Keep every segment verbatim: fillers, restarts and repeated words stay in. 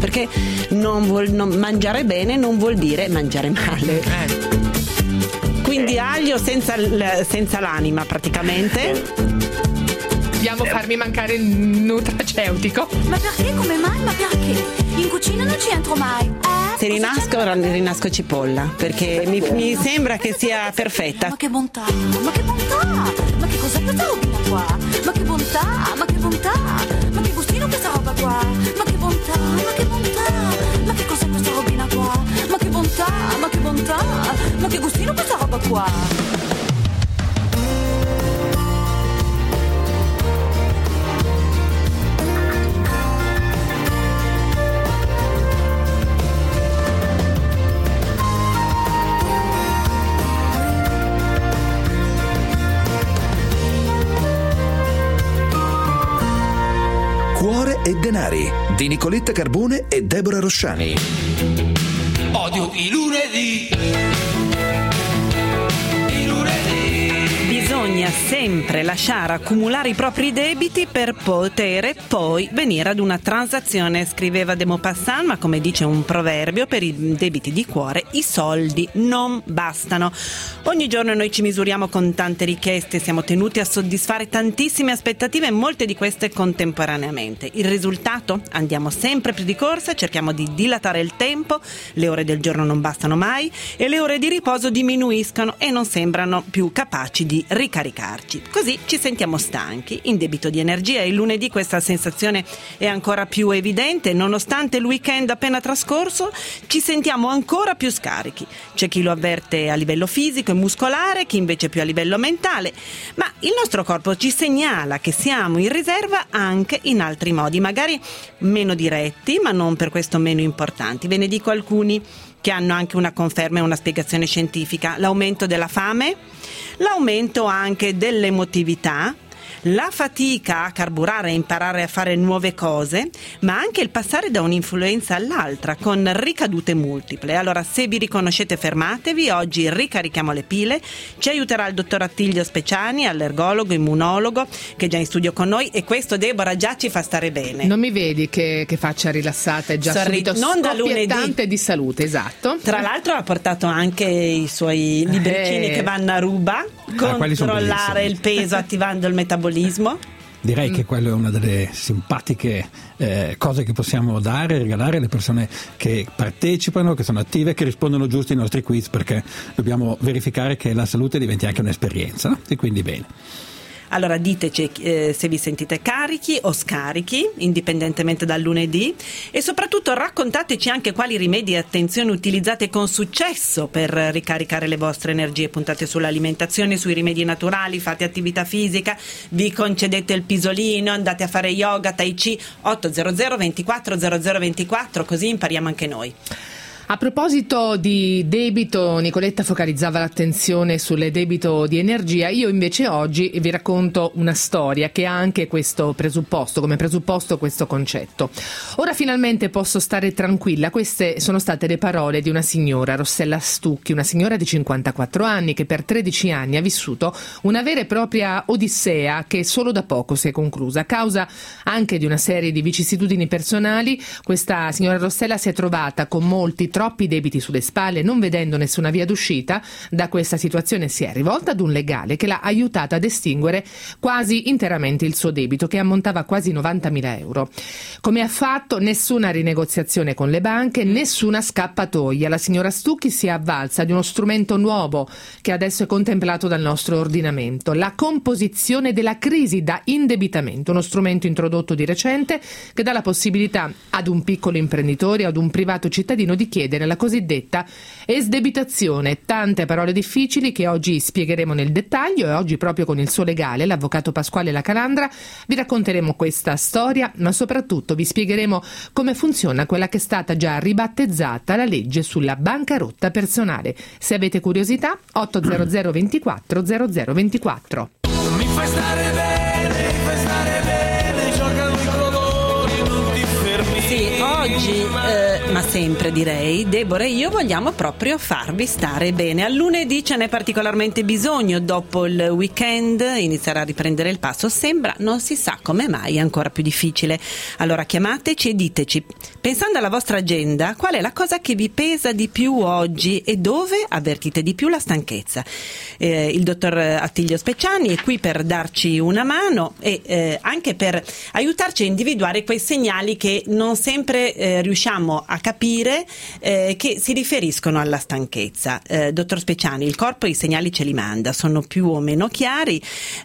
perché non vuol, non, mangiare bene non vuol dire mangiare male. Eh. Quindi aglio senza, senza l'anima praticamente. Dobbiamo farmi mancare il nutraceutico. Ma perché? Come mai? Ma perché? In cucina non ci entro mai. Eh? Se rinasco, rinasco cipolla, perché mi, mi sembra che sia perfetta. Ma che bontà, ma che bontà, ma che cos'è questa robina qua? Ma che bontà, ma che bontà, ma che gustino questa roba qua? Ma che bontà, ma che bontà, ma che cos'è questa robina qua? Ma che bontà, ma che bontà, ma che gustino questa roba qua? Cuore e denari di Nicoletta Carbone e Deborah Rosciani. Odio i lunedì. I lunedì. Bisogna sempre lasciare accumulare i propri debiti per poter poi venire ad una transazione, scriveva De Maupassant, ma come dice un proverbio, per i debiti di cuore i soldi non bastano. Ogni giorno noi ci misuriamo con tante richieste, siamo tenuti a soddisfare tantissime aspettative e molte di queste contemporaneamente. Il risultato? Andiamo sempre più di corsa, cerchiamo di dilatare il tempo, le ore del giorno non bastano mai e le ore di riposo diminuiscono e non sembrano più capaci di ricaricarci. Così ci sentiamo stanchi, in debito di energia, e il lunedì questa sensazione è ancora più evidente. Nonostante il weekend appena trascorso, ci sentiamo ancora più scarichi. C'è chi lo avverte a livello fisico e muscolare, chi invece più a livello mentale, ma il nostro corpo ci segnala che siamo in riserva anche in altri modi, magari meno diretti, ma non per questo meno importanti. Ve ne dico alcuni che hanno anche una conferma e una spiegazione scientifica: l'aumento della fame, l'aumento anche dell'emotività, la fatica a carburare e imparare a fare nuove cose, ma anche il passare da un'influenza all'altra con ricadute multiple. Allora, se vi riconoscete, fermatevi, oggi ricarichiamo le pile. Ci aiuterà il dottor Attilio Speciani, allergologo, immunologo, che è già in studio con noi, e questo, Deborah, già ci fa stare bene. Non mi vedi che, che faccia rilassata e già Sorrido, subito non da lunedì, di salute, esatto. Tra l'altro ha portato anche i suoi libricini eh. che vanno a ruba, Ah, controllare il peso attivando il metabolismo. Direi mm. che quello è una delle simpatiche eh, cose che possiamo dare, regalare alle persone che partecipano, che sono attive, che rispondono giusto ai nostri quiz, perché dobbiamo verificare che la salute diventi anche un'esperienza, no? E quindi bene. Allora diteci eh, se vi sentite carichi o scarichi, indipendentemente dal lunedì, e soprattutto raccontateci anche quali rimedi e attenzioni utilizzate con successo per ricaricare le vostre energie. Puntate sull'alimentazione, sui rimedi naturali, fate attività fisica, vi concedete il pisolino, andate a fare yoga, tai chi. Otto zero zero ventiquattro zero zero ventiquattro, così impariamo anche noi. A proposito di debito, Nicoletta focalizzava l'attenzione sul debito di energia. Io invece oggi vi racconto una storia che ha anche questo presupposto, come presupposto questo concetto. Ora finalmente posso stare tranquilla. Queste sono state le parole di una signora, Rossella Stucchi, una signora di cinquantaquattro anni che per tredici anni ha vissuto una vera e propria odissea che solo da poco si è conclusa. A causa anche di una serie di vicissitudini personali, questa signora Rossella si è trovata con molti troppi debiti sulle spalle, non vedendo nessuna via d'uscita da questa situazione. Si è rivolta ad un legale che l'ha aiutata ad estinguere quasi interamente il suo debito, che ammontava a quasi novantamila euro. Come ha fatto? Nessuna rinegoziazione con le banche, nessuna scappatoia. La signora Stucchi si è avvalsa di uno strumento nuovo che adesso è contemplato dal nostro ordinamento: la composizione della crisi da indebitamento, uno strumento introdotto di recente che dà la possibilità ad un piccolo imprenditore, ad un privato cittadino di chiedere la cosiddetta esdebitazione. Tante parole difficili che oggi spiegheremo nel dettaglio, e oggi proprio con il suo legale, l'avvocato Pasquale La Calandra, vi racconteremo questa storia, ma soprattutto vi spiegheremo come funziona quella che è stata già ribattezzata la legge sulla bancarotta personale. Se avete curiosità, otto zero zero ventiquattro zero zero ventiquattro. Mi fai stare bene, mi fai stare bene, giocano i colori, non ti fermi Sì, oggi, eh, ma sempre direi, Deborah e io vogliamo proprio farvi stare bene. Al lunedì ce n'è particolarmente bisogno, dopo il weekend iniziare a riprendere il passo sembra, non si sa come mai, ancora più difficile. Allora chiamateci e diteci, pensando alla vostra agenda, qual è la cosa che vi pesa di più oggi e dove avvertite di più la stanchezza. Eh, il dottor Attilio Speciani è qui per darci una mano e eh, anche per aiutarci a individuare quei segnali che non sempre eh, riusciamo a capire eh, che si riferiscono alla stanchezza. Eh, dottor Speciani, il corpo i segnali ce li manda, sono più o meno chiari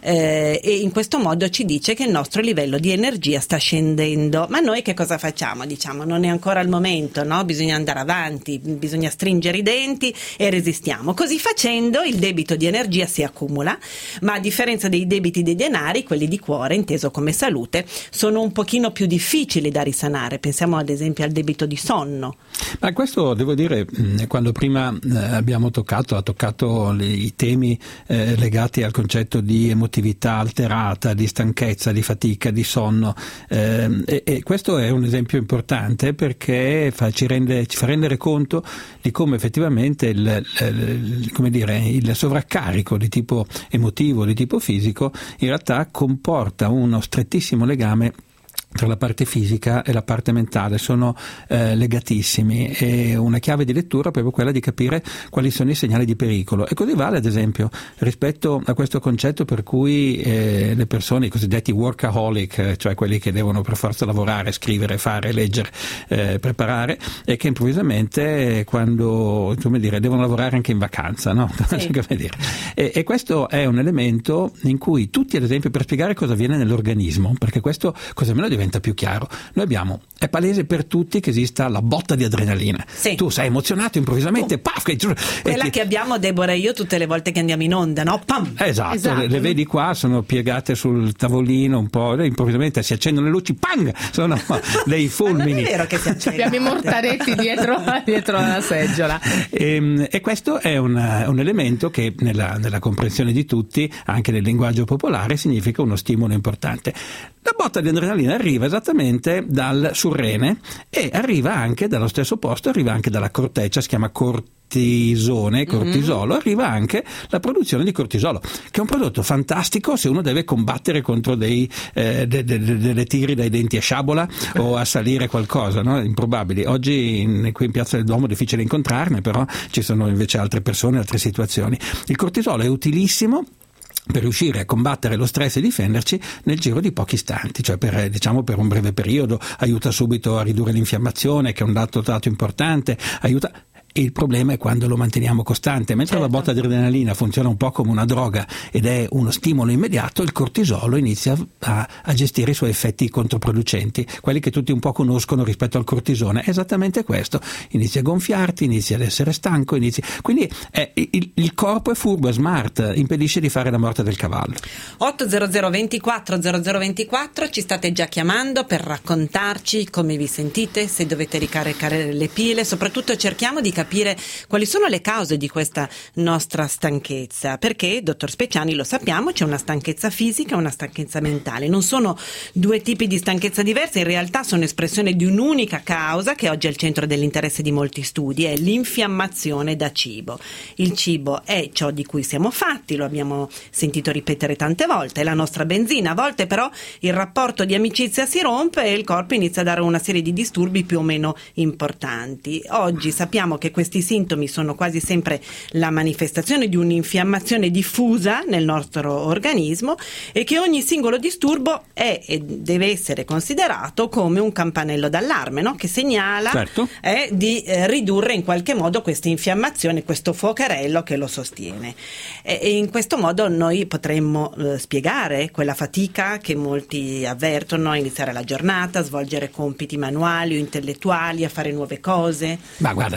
eh, e in questo modo ci dice che il nostro livello di energia sta scendendo. Ma noi che cosa facciamo? Diciamo, non è ancora il momento, no? Bisogna andare avanti, bisogna stringere i denti e resistiamo. Così facendo il debito di energia si accumula, ma a differenza dei debiti dei denari, quelli di cuore, inteso come salute, sono un pochino più difficili da risanare. Pensiamo ad esempio al debito di sonno. Ma questo devo dire, quando prima eh, abbiamo toccato, ha toccato le, i temi eh, legati al concetto di emotività alterata, di stanchezza, di fatica, di sonno, eh, e, e questo è un esempio importante perché fa, ci, rende, ci fa rendere conto di come effettivamente il, il, come dire, il sovraccarico di tipo emotivo, di tipo fisico, in realtà comporta uno strettissimo legame tra la parte fisica e la parte mentale, sono eh, legatissimi, e una chiave di lettura è proprio quella di capire quali sono i segnali di pericolo. E così vale ad esempio rispetto a questo concetto per cui eh, le persone, i cosiddetti workaholic, cioè quelli che devono per forza lavorare, scrivere, fare, leggere, eh, preparare, e che improvvisamente quando, come dire, devono lavorare anche in vacanza, no? Sì. Come dire. E, e questo è un elemento in cui tutti, ad esempio, per spiegare cosa avviene nell'organismo, perché questo cosa meno diventa più chiaro, noi abbiamo, è palese per tutti che esista la botta di adrenalina. Sì. Tu sei emozionato improvvisamente, oh. paf, che, quella ti... che abbiamo Deborah e io tutte le volte che andiamo in onda, no? Pam. Esatto, esatto. Le, le vedi qua, sono piegate sul tavolino un po', improvvisamente si accendono le luci, pang, sono dei fulmini. Ma non è vero che si accendono. Abbiamo i mortaretti dietro, dietro la seggiola. E, e questo è un, un elemento che nella, nella comprensione di tutti, anche nel linguaggio popolare, significa uno stimolo importante. La botta di adrenalina arriva esattamente dal surrene e arriva anche dallo stesso posto, arriva anche dalla corteccia, si chiama cortisone, cortisolo, mm-hmm. Arriva anche la produzione di cortisolo, che è un prodotto fantastico se uno deve combattere contro dei, eh, de, de, de, delle tiri dai denti a sciabola o a salire qualcosa, no? Improbabili. Oggi in, qui in Piazza del Duomo è difficile incontrarne, però ci sono invece altre persone, altre situazioni. Il cortisolo è utilissimo per riuscire a combattere lo stress e difenderci nel giro di pochi istanti, cioè per, diciamo per un breve periodo, aiuta subito a ridurre l'infiammazione, che è un dato, dato importante, aiuta. Il problema è quando lo manteniamo costante, mentre certo. La botta di adrenalina funziona un po' come una droga ed è uno stimolo immediato, il cortisolo inizia a, a gestire i suoi effetti controproducenti, quelli che tutti un po' conoscono rispetto al cortisone. È esattamente questo, inizi a gonfiarti, inizi ad essere stanco, inizi... quindi è, il, il corpo è furbo, è smart, impedisce di fare la morte del cavallo. otto zero zero ventiquattro zero zero ventiquattro, ci state già chiamando per raccontarci come vi sentite, se dovete ricaricare le pile, soprattutto cerchiamo di capire quali sono le cause di questa nostra stanchezza, perché, dottor Speciani, lo sappiamo, c'è una stanchezza fisica e una stanchezza mentale, non sono due tipi di stanchezza diverse, in realtà sono espressione di un'unica causa che oggi è al centro dell'interesse di molti studi, è l'infiammazione da cibo. Il cibo è ciò di cui siamo fatti, lo abbiamo sentito ripetere tante volte, è la nostra benzina, a volte però il rapporto di amicizia si rompe e il corpo inizia a dare una serie di disturbi più o meno importanti. Oggi sappiamo che questi sintomi sono quasi sempre la manifestazione di un'infiammazione diffusa nel nostro organismo e che ogni singolo disturbo è e deve essere considerato come un campanello d'allarme, no? Che segnala certo. eh, di eh, ridurre in qualche modo questa infiammazione, questo fuocherello che lo sostiene. E, e in questo modo noi potremmo eh, spiegare quella fatica che molti avvertono a iniziare la giornata, a svolgere compiti manuali o intellettuali, a fare nuove cose. Ma guarda, eh,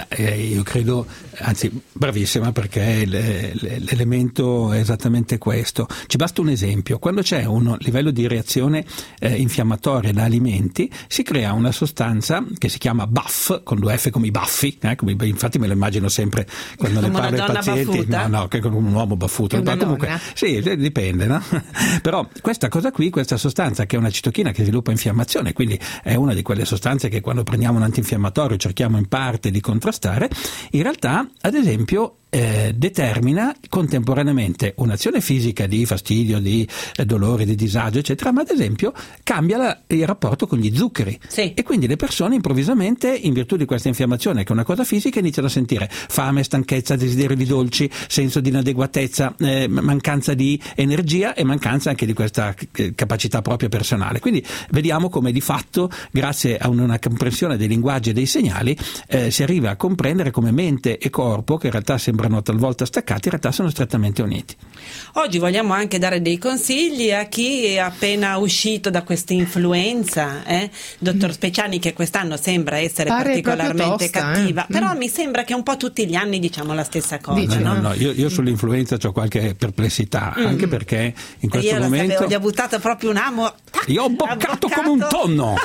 io credo, anzi bravissima, perché l'elemento è esattamente questo. Ci basta un esempio: quando c'è un livello di reazione eh, infiammatoria da alimenti, si crea una sostanza che si chiama B A F, con due F come i baffi, eh, come, infatti me lo immagino sempre quando come ne parlo ai pazienti, baffuta? no no, che come un uomo baffuto, ma comunque sì, dipende, no? Però questa cosa qui, questa sostanza che è una citochina che sviluppa infiammazione, quindi è una di quelle sostanze che quando prendiamo un antinfiammatorio cerchiamo in parte di contrastare, in realtà ad esempio Eh, determina contemporaneamente un'azione fisica di fastidio, di eh, dolore, di disagio, eccetera, ma ad esempio cambia la, il rapporto con gli zuccheri. Sì. E quindi le persone improvvisamente, in virtù di questa infiammazione che è una cosa fisica, iniziano a sentire fame, stanchezza, desiderio di dolci, senso di inadeguatezza, eh, mancanza di energia e mancanza anche di questa eh, capacità propria personale. Quindi vediamo come di fatto, grazie a una comprensione dei linguaggi e dei segnali, eh, si arriva a comprendere come mente e corpo, che in realtà sembra talvolta staccati, in realtà sono strettamente uniti. Oggi vogliamo anche dare dei consigli a chi è appena uscito da questa influenza, eh? Dottor Speciani, che quest'anno sembra essere Pare particolarmente tosta, cattiva, eh? però mm. mi sembra che un po' tutti gli anni diciamo la stessa cosa. Dici, no? No, no, io, io sull'influenza ho qualche perplessità, mm. anche perché in questo io momento sapevo, gli ho buttato proprio un amo. Io ho boccato come un tonno.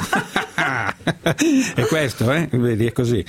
È questo, eh? Vedi, è così.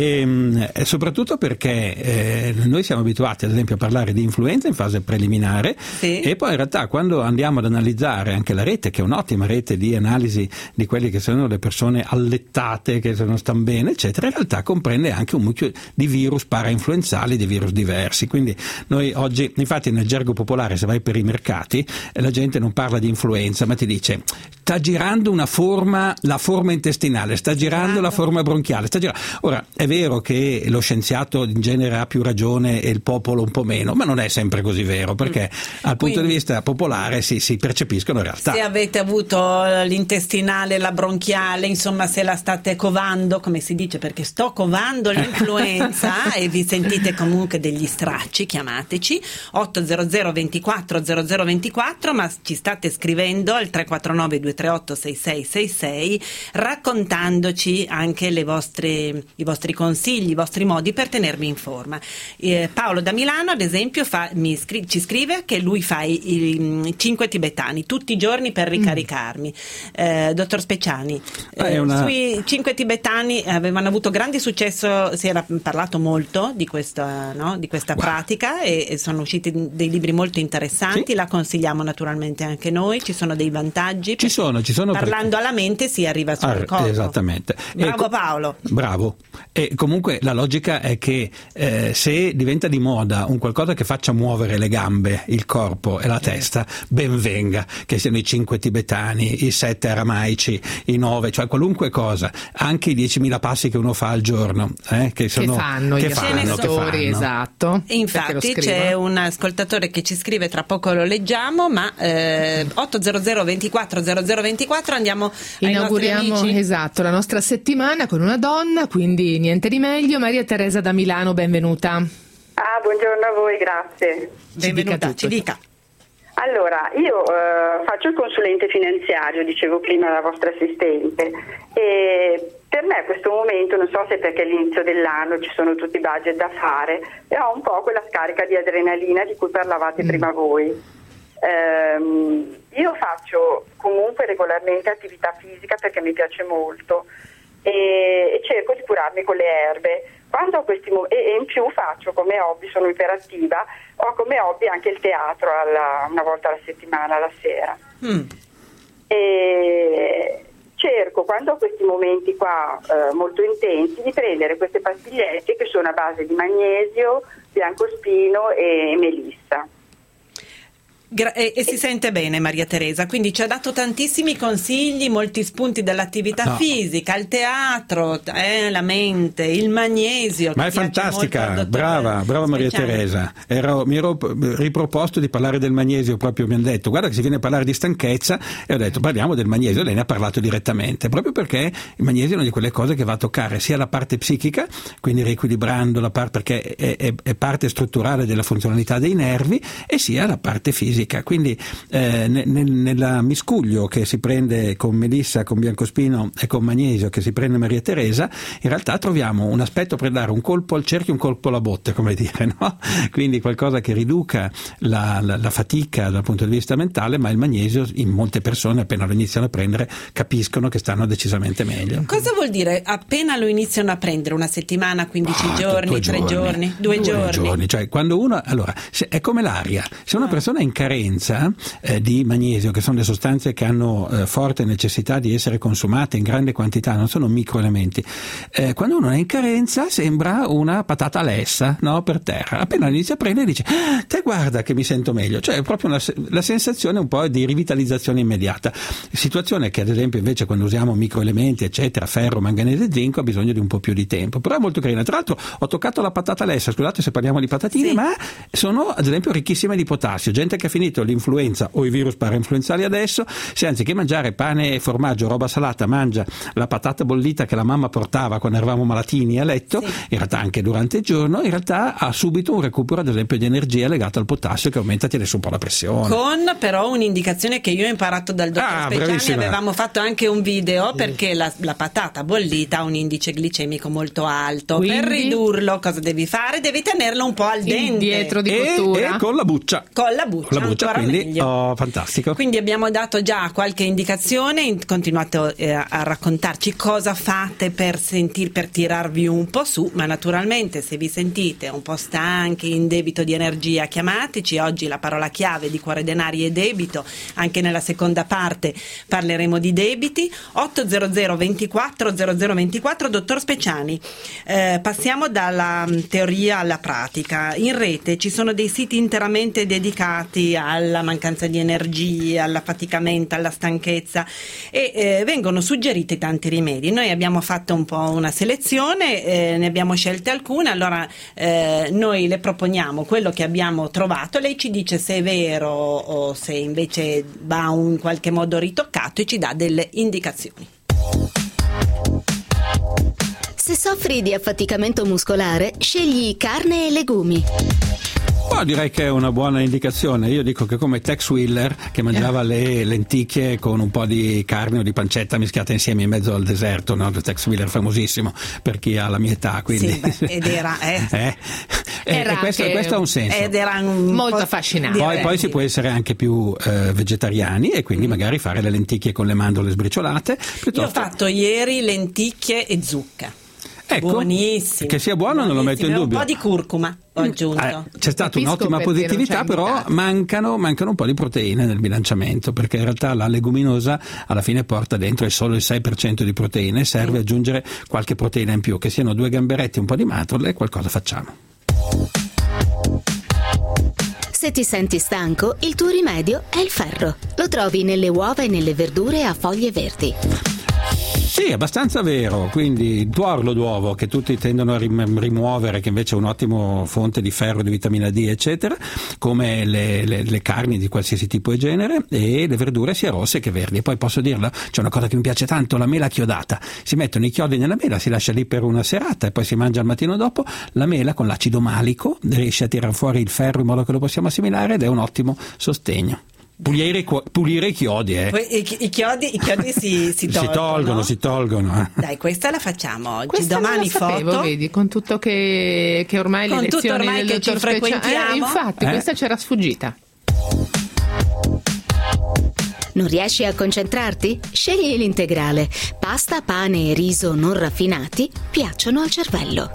E, e soprattutto perché eh, noi siamo abituati ad esempio a parlare di influenza in fase preliminare, sì. E poi in realtà quando andiamo ad analizzare anche la rete, che è un'ottima rete di analisi di quelli che sono le persone allettate, che non stanno bene, eccetera, in realtà comprende anche un mucchio di virus parainfluenzali, di virus diversi. Quindi noi oggi, infatti nel gergo popolare, se vai per i mercati, la gente non parla di influenza, ma ti dice sta girando una forma, la forma intestinale, sta girando la forma bronchiale, sta girando. Ora, è vero che lo scienziato in genere ha più ragione e il popolo un po' meno, ma non è sempre così vero, perché mm. dal punto Quindi, di vista popolare si, si percepiscono in realtà. Se avete avuto l'intestinale, la bronchiale, insomma se la state covando, come si dice, perché sto covando l'influenza e vi sentite comunque degli stracci, chiamateci otto zero zero ventiquattro zero zero ventiquattro, ma ci state scrivendo al tre quattro nove due tre otto sei sei sei sei raccontandoci anche le vostre, i vostri consigli, i vostri modi per tenervi in forma. Eh, Paolo da Milano ad esempio fa, mi scri- ci scrive che lui fa i, i cinque tibetani tutti i giorni per ricaricarmi. eh, dottor Speciani, eh, una... sui cinque tibetani avevano avuto grande successo, si era parlato molto di questa, no? di questa wow. pratica e, e sono usciti dei libri molto interessanti, sì. La consigliamo naturalmente anche noi, ci sono dei vantaggi, ci sono, ci sono parlando perché... alla mente si arriva sul ah, corpo. Esattamente. Bravo e, Paolo. Bravo. E comunque la logica è che eh, se diventa di moda un qualcosa che faccia muovere le gambe, il corpo e la testa, ben venga, che siano i cinque tibetani, i sette aramaici, i nove, cioè qualunque cosa, anche i diecimila passi che uno fa al giorno, eh, che, sono, che fanno che gli fanno, ascoltatori, che fanno. Esatto. Infatti c'è un ascoltatore che ci scrive, tra poco lo leggiamo, ma eh, otto zero zero ventiquattro zero zero ventiquattro andiamo ai inauguriamo nostri amici. Esatto, la nostra settimana con una donna, quindi niente di meglio. Maria Teresa da Milano, benvenuta. Ah, buongiorno a voi, grazie. Benvenuta, ci dica. Allora, io eh, faccio il consulente finanziario, dicevo prima la vostra assistente, e per me questo momento, non so se perché all'inizio dell'anno ci sono tutti i budget da fare, e ho un po' quella scarica di adrenalina di cui parlavate mm. prima voi. Ehm, io faccio comunque regolarmente attività fisica perché mi piace molto e, e cerco di curarmi con le erbe. Quando ho questi mo- e, e in più faccio come hobby, sono iperattiva, ho come hobby anche il teatro alla, una volta alla settimana, la sera. Mm. E cerco, quando ho questi momenti qua eh, molto intensi, di prendere queste pastigliette che sono a base di magnesio, biancospino e melissa. Gra- e, e si sente bene Maria Teresa, quindi ci ha dato tantissimi consigli, molti spunti dell'attività no. fisica, il teatro, eh, la mente, il magnesio. Ma è fantastica, brava, brava Maria Teresa. Ero, mi ero riproposto di parlare del magnesio, proprio mi hanno detto guarda che si viene a parlare di stanchezza e ho detto parliamo del magnesio, lei ne ha parlato direttamente, proprio perché il magnesio è una di quelle cose che va a toccare sia la parte psichica, quindi riequilibrando la parte, perché è, è, è parte strutturale della funzionalità dei nervi, e sia la parte fisica. fatica. Quindi eh, nel, nel miscuglio che si prende con melissa, con biancospino e con magnesio che si prende Maria Teresa, in realtà troviamo un aspetto per dare un colpo al cerchio, un colpo alla botte, come dire, no? Quindi qualcosa che riduca la, la, la fatica dal punto di vista mentale, ma il magnesio in molte persone appena lo iniziano a prendere capiscono che stanno decisamente meglio. Cosa vuol dire appena lo iniziano a prendere? Una settimana, quindici ah, giorni, tre giorni, giorni, due, due giorni. giorni. Cioè quando uno, allora, se, è come l'aria, se una persona è in carenza eh, di magnesio, che sono le sostanze che hanno eh, forte necessità di essere consumate in grande quantità, non sono microelementi, eh, quando uno è in carenza sembra una patata lessa, no, per terra. Appena inizia a prendere dice ah, te guarda che mi sento meglio, cioè è proprio una, la sensazione un po' di rivitalizzazione immediata, situazione che ad esempio invece quando usiamo microelementi eccetera, ferro, manganese e zinco, ha bisogno di un po' più di tempo, però è molto carina. Tra l'altro ho toccato la patata lessa, scusate se parliamo di patatine, sì, ma sono ad esempio ricchissime di potassio. Gente che ha finito l'influenza o i virus parainfluenzali adesso, se anziché mangiare pane e formaggio, roba salata, mangia la patata bollita che la mamma portava quando eravamo malatini a letto, sì, in realtà anche durante il giorno, in realtà ha subito un recupero ad esempio di energia legato al potassio che aumenta, tiene su un po' la pressione. Con però un'indicazione che io ho imparato dal dottor ah, Speciani, bravissima. Avevamo fatto anche un video perché la, la patata bollita ha un indice glicemico molto alto. Quindi, per ridurlo cosa devi fare? Devi tenerlo un po' al dente dietro di cottura e, e con la buccia con la buccia, con la buccia quindi oh, fantastico. Quindi abbiamo dato già qualche indicazione, continuate eh, a raccontarci cosa fate per sentir, per tirarvi un po' su, ma naturalmente se vi sentite un po' stanchi, in debito di energia, chiamateci. Oggi la parola chiave di Cuore Denari è debito, anche nella seconda parte parleremo di debiti. Ottocento ventiquattro zero zero ventiquattro. Dottor Speciani, eh, passiamo dalla teoria alla pratica. In rete ci sono dei siti interamente dedicati alla mancanza di energia, all'affaticamento, alla stanchezza e eh, vengono suggeriti tanti rimedi. Noi abbiamo fatto un po' una selezione, eh, ne abbiamo scelte alcune, allora eh, noi le proponiamo quello che abbiamo trovato, lei ci dice se è vero o se invece va in qualche modo ritoccato e ci dà delle indicazioni. Se soffri di affaticamento muscolare, scegli carne e legumi. Oh, direi che è una buona indicazione. Io dico che come Tex Willer che mangiava le lenticchie con un po' di carne o di pancetta mischiata insieme in mezzo al deserto, no? Tex Willer famosissimo per chi ha la mia età, quindi sì, beh, ed era eh. eh. Era e questo, questo ha un senso ed era un molto affascinante. Poi, poi si può essere anche più eh, vegetariani e quindi magari fare le lenticchie con le mandorle sbriciolate piuttosto... Io ho fatto ieri lenticchie e zucca. Ecco, buonissimo, che sia buono non lo metto in dubbio. Un po' di curcuma ho aggiunto. Eh, c'è stata un'ottima positività, però mancano, mancano un po' di proteine nel bilanciamento, perché in realtà la leguminosa alla fine porta dentro solo il sei per cento di proteine, serve mm. aggiungere qualche proteina in più, che siano due gamberetti, un po' di mandorle, qualcosa facciamo. Se ti senti stanco, il tuo rimedio è il ferro. Lo trovi nelle uova e nelle verdure a foglie verdi. Sì, abbastanza vero, quindi il tuorlo d'uovo che tutti tendono a rimuovere, che invece è un'ottima fonte di ferro, di vitamina D eccetera, come le, le, le carni di qualsiasi tipo e genere, e le verdure sia rosse che verdi. E poi posso dirlo, c'è una cosa che mi piace tanto, la mela chiodata. Si mettono i chiodi nella mela, si lascia lì per una serata e poi si mangia al mattino dopo. La mela con l'acido malico riesce a tirar fuori il ferro in modo che lo possiamo assimilare ed è un ottimo sostegno. Pulire, pulire i chiodi, eh. Poi, i, i chiodi, i chiodi si, si tolgono. Si tolgono, si tolgono. Eh. Dai, questa la facciamo oggi. Questa domani non la sapevo, foto. Vedi, con tutto che, che ormai con le lezioni tutto ormai del che ci frequentiamo. Eh, infatti, eh? questa c'era sfuggita. Non riesci a concentrarti? Scegli l'integrale. Pasta, pane e riso non raffinati piacciono al cervello.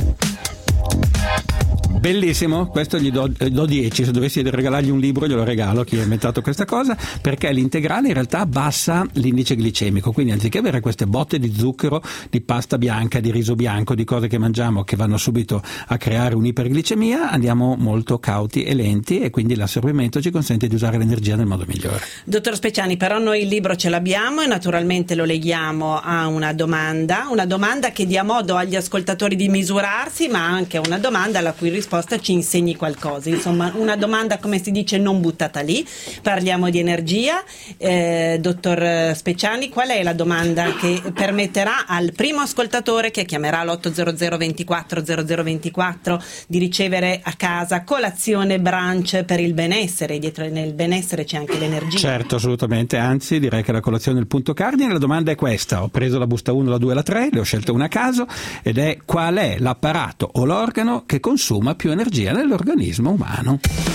Bellissimo, questo gli do, do dieci, se dovessi regalargli un libro glielo regalo, chi ha inventato questa cosa, perché l'integrale in realtà abbassa l'indice glicemico, quindi anziché avere queste botte di zucchero, di pasta bianca, di riso bianco, di cose che mangiamo che vanno subito a creare un'iperglicemia, andiamo molto cauti e lenti e quindi l'assorbimento ci consente di usare l'energia nel modo migliore. Dottor Speciani, però noi il libro ce l'abbiamo e naturalmente lo leghiamo a una domanda, una domanda che dia modo agli ascoltatori di misurarsi, ma anche una domanda alla cui risposta risposta ci insegni qualcosa. Insomma, una domanda, come si dice, non buttata lì. Parliamo di energia. Eh, dottor Speciani, qual è la domanda che permetterà al primo ascoltatore che chiamerà l'otto zero zero ventiquattro zero zero ventiquattro di ricevere a casa colazione brunch per il benessere? Dietro nel benessere c'è anche l'energia. Certo, assolutamente, anzi direi che la colazione è il punto cardine. La domanda è questa: ho preso la busta uno, la due e la tre, le ho scelte una a caso, ed è: qual è l'apparato o l'organo che consuma più energia nell'organismo umano?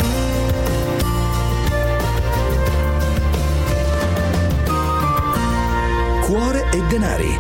Cuore e denari.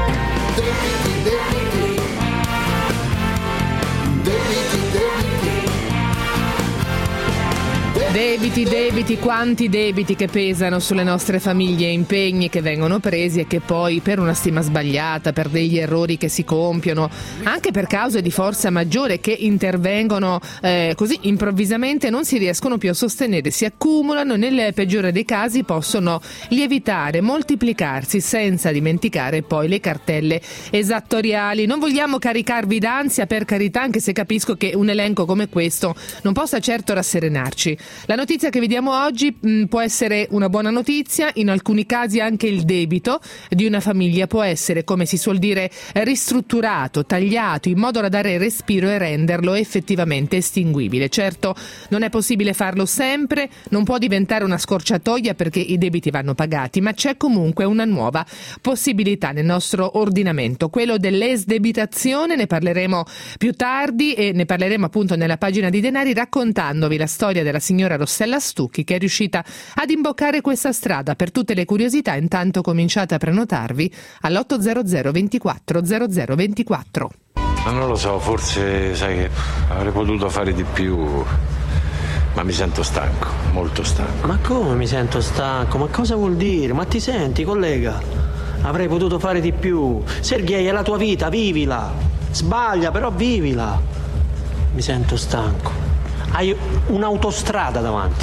Debiti, debiti, quanti debiti che pesano sulle nostre famiglie, impegni che vengono presi e che poi per una stima sbagliata, per degli errori che si compiono, anche per cause di forza maggiore che intervengono eh, così improvvisamente, non si riescono più a sostenere, si accumulano e nel peggiore dei casi possono lievitare, moltiplicarsi, senza dimenticare poi le cartelle esattoriali. Non vogliamo caricarvi d'ansia, per carità, anche se capisco che un elenco come questo non possa certo rasserenarci. La notizia che vediamo oggi mh, può essere una buona notizia, in alcuni casi anche il debito di una famiglia può essere, come si suol dire, ristrutturato, tagliato, in modo da dare respiro e renderlo effettivamente estinguibile. Certo, non è possibile farlo sempre, non può diventare una scorciatoia perché i debiti vanno pagati, ma c'è comunque una nuova possibilità nel nostro ordinamento, quello dell'esdebitazione. Ne parleremo più tardi e ne parleremo appunto nella pagina di Denari, raccontandovi la storia della signora Rossella Stucchi, che è riuscita ad imboccare questa strada. Per tutte le curiosità, intanto cominciate a prenotarvi all'otto zero zero ventiquattro zero zero ventiquattro. Ma non lo so, forse sai che avrei potuto fare di più, ma mi sento stanco, molto stanco. Ma come mi sento stanco? Ma cosa vuol dire? Ma ti senti, collega? Avrei potuto fare di più. Sergei, è la tua vita, vivila. Sbaglia, però vivila. Mi sento stanco. Hai un'autostrada davanti.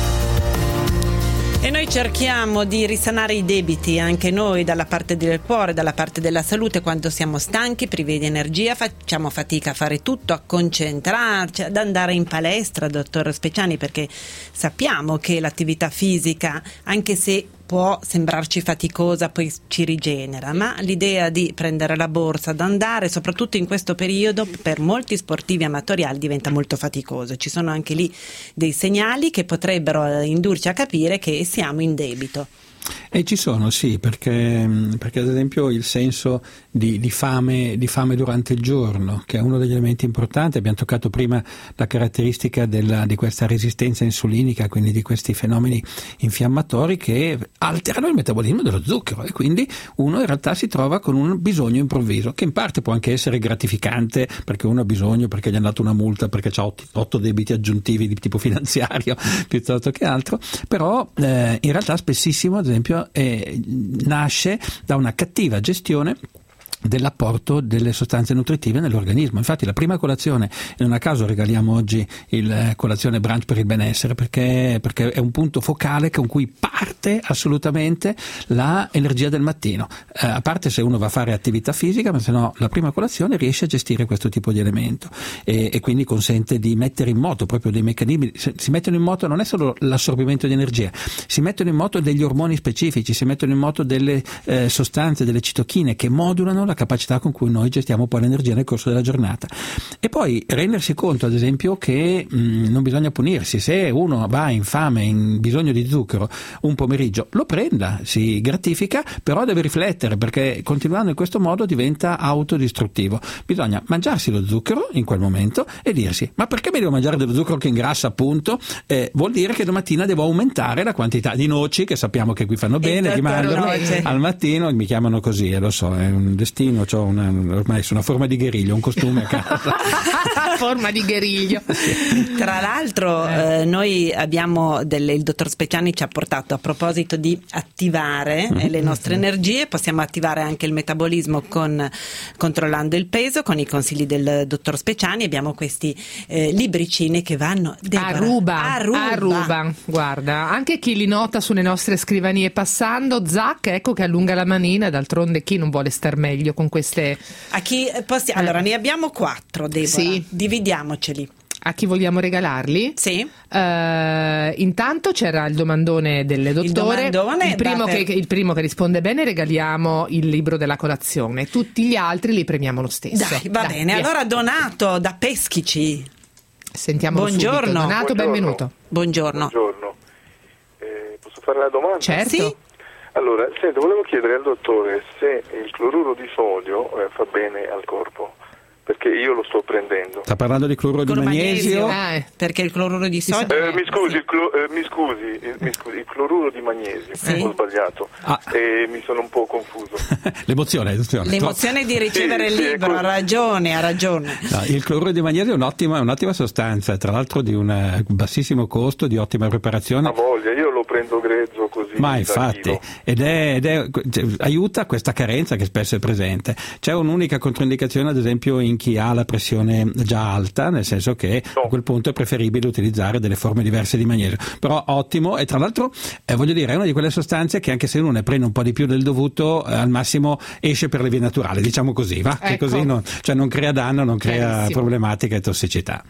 E noi cerchiamo di risanare i debiti anche noi, dalla parte del cuore, dalla parte della salute. Quando siamo stanchi, privi di energia, facciamo fatica a fare tutto, a concentrarci, ad andare in palestra, dottor Speciani, perché sappiamo che l'attività fisica, anche se può sembrarci faticosa, poi ci rigenera, ma l'idea di prendere la borsa, ad andare, soprattutto in questo periodo, per molti sportivi amatoriali diventa molto faticoso. Ci sono anche lì dei segnali che potrebbero indurci a capire che siamo in debito. E ci sono, sì, perché, perché ad esempio il senso di, di, fame, di fame durante il giorno, che è uno degli elementi importanti. Abbiamo toccato prima la caratteristica della, di questa resistenza insulinica, quindi di questi fenomeni infiammatori che alterano il metabolismo dello zucchero, e quindi uno in realtà si trova con un bisogno improvviso, che in parte può anche essere gratificante, perché uno ha bisogno, perché gli hanno dato una multa, perché ha otto debiti aggiuntivi di tipo finanziario piuttosto che altro, però eh, in realtà spessissimo, ad esempio, Eh, nasce da una cattiva gestione dell'apporto delle sostanze nutritive nell'organismo. Infatti la prima colazione, e non a caso regaliamo oggi il colazione brunch per il benessere, perché, perché è un punto focale con cui parte assolutamente la energia del mattino, eh, a parte se uno va a fare attività fisica, ma se no la prima colazione riesce a gestire questo tipo di elemento e, e quindi consente di mettere in moto proprio dei meccanismi. Si mettono in moto, non è solo l'assorbimento di energia, si mettono in moto degli ormoni specifici, si mettono in moto delle eh, sostanze, delle citochine che modulano la capacità con cui noi gestiamo poi l'energia nel corso della giornata. E poi rendersi conto, ad esempio, che mh, non bisogna punirsi. Se uno va in fame, in bisogno di zucchero un pomeriggio, lo prenda, si gratifica, però deve riflettere, perché continuando in questo modo diventa autodistruttivo. Bisogna mangiarsi lo zucchero in quel momento e dirsi: ma perché mi devo mangiare dello zucchero che ingrassa, appunto? Eh, vuol dire che domattina devo aumentare la quantità di noci, che sappiamo che qui fanno bene, di mangiano al mattino. Mi chiamano così, e lo so, è un destino. C'ho una, ormai sono una forma di guerriglio, un costume a casa. Forma di guerriglio. Tra l'altro eh, noi abbiamo delle, il dottor Speciani ci ha portato, a proposito di attivare mm-hmm. le nostre energie, possiamo attivare anche il metabolismo con, controllando il peso, con i consigli del dottor Speciani. Abbiamo questi eh, libricini che vanno a ruba, a ruba. A ruba. Guarda, anche chi li nota sulle nostre scrivanie passando, zac, ecco che allunga la manina, d'altronde chi non vuole star meglio meglio con queste... A chi possi- allora ne abbiamo quattro, Deborah. Sì. Dividiamoceli. A chi vogliamo regalarli? Sì. Uh, intanto c'era il domandone del dottore. Il, domandone il, primo per... che, il primo che risponde bene regaliamo il libro della colazione. Tutti gli altri li premiamo lo stesso. Dai, va Dai, bene. via. Allora Donato da Peschici. Sentiamo Buongiorno. subito. Donato, Buongiorno. benvenuto. Buongiorno. Buongiorno. Eh, posso fare la domanda? Certo. Sì. Allora, sento, volevo chiedere al dottore se il cloruro di sodio eh, fa bene al corpo, perché io lo sto prendendo. Sta parlando di cloruro di Con magnesio? magnesio, eh, perché il cloruro di sodio... Eh, mi scusi, il, clo- eh, mi, scusi il, mi scusi, il cloruro di magnesio, Sì. ho sbagliato, Ah. e mi sono un po' confuso. L'emozione, l'emozione. L'emozione di ricevere Sì, il sì, libro, ecco. ha ragione, ha ragione. No, il cloruro di magnesio è un'ottima, un'ottima sostanza, tra l'altro di un eh, bassissimo costo, di ottima preparazione. Ha voglia, io lo prendo grezzo così. Ma da infatti, chilo. ed è, ed è, cioè, aiuta questa carenza che spesso è presente. C'è un'unica controindicazione, ad esempio, in chi ha la pressione già alta, nel senso che No. a quel punto è preferibile utilizzare delle forme diverse di magnesio. Però ottimo, e tra l'altro eh, voglio dire, è una di quelle sostanze che anche se uno ne prende un po' di più del dovuto, eh, al massimo esce per le vie naturali, diciamo così, va? Che Ecco. così non, cioè non crea danno, non crea Chiarissimo. problematiche e tossicità.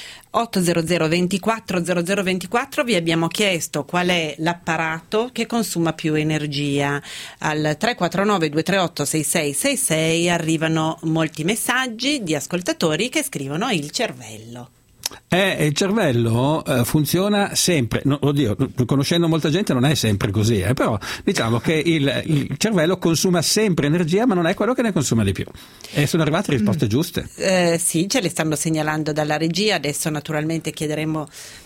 ottocento ventiquattro zero zero ventiquattro vi abbiamo chiesto qual è l'apparato che consuma più energia. Al tre quattro nove due tre otto sei sei sei sei arrivano molti messaggi di ascoltatori che scrivono il cervello. Eh, il cervello eh, funziona sempre, no, oddio, conoscendo molta gente non è sempre così, eh, però diciamo che il, il cervello consuma sempre energia, ma non è quello che ne consuma di più. E sono arrivate risposte Mm. giuste. Eh, sì, ce le stanno segnalando dalla regia. Adesso naturalmente chiederemo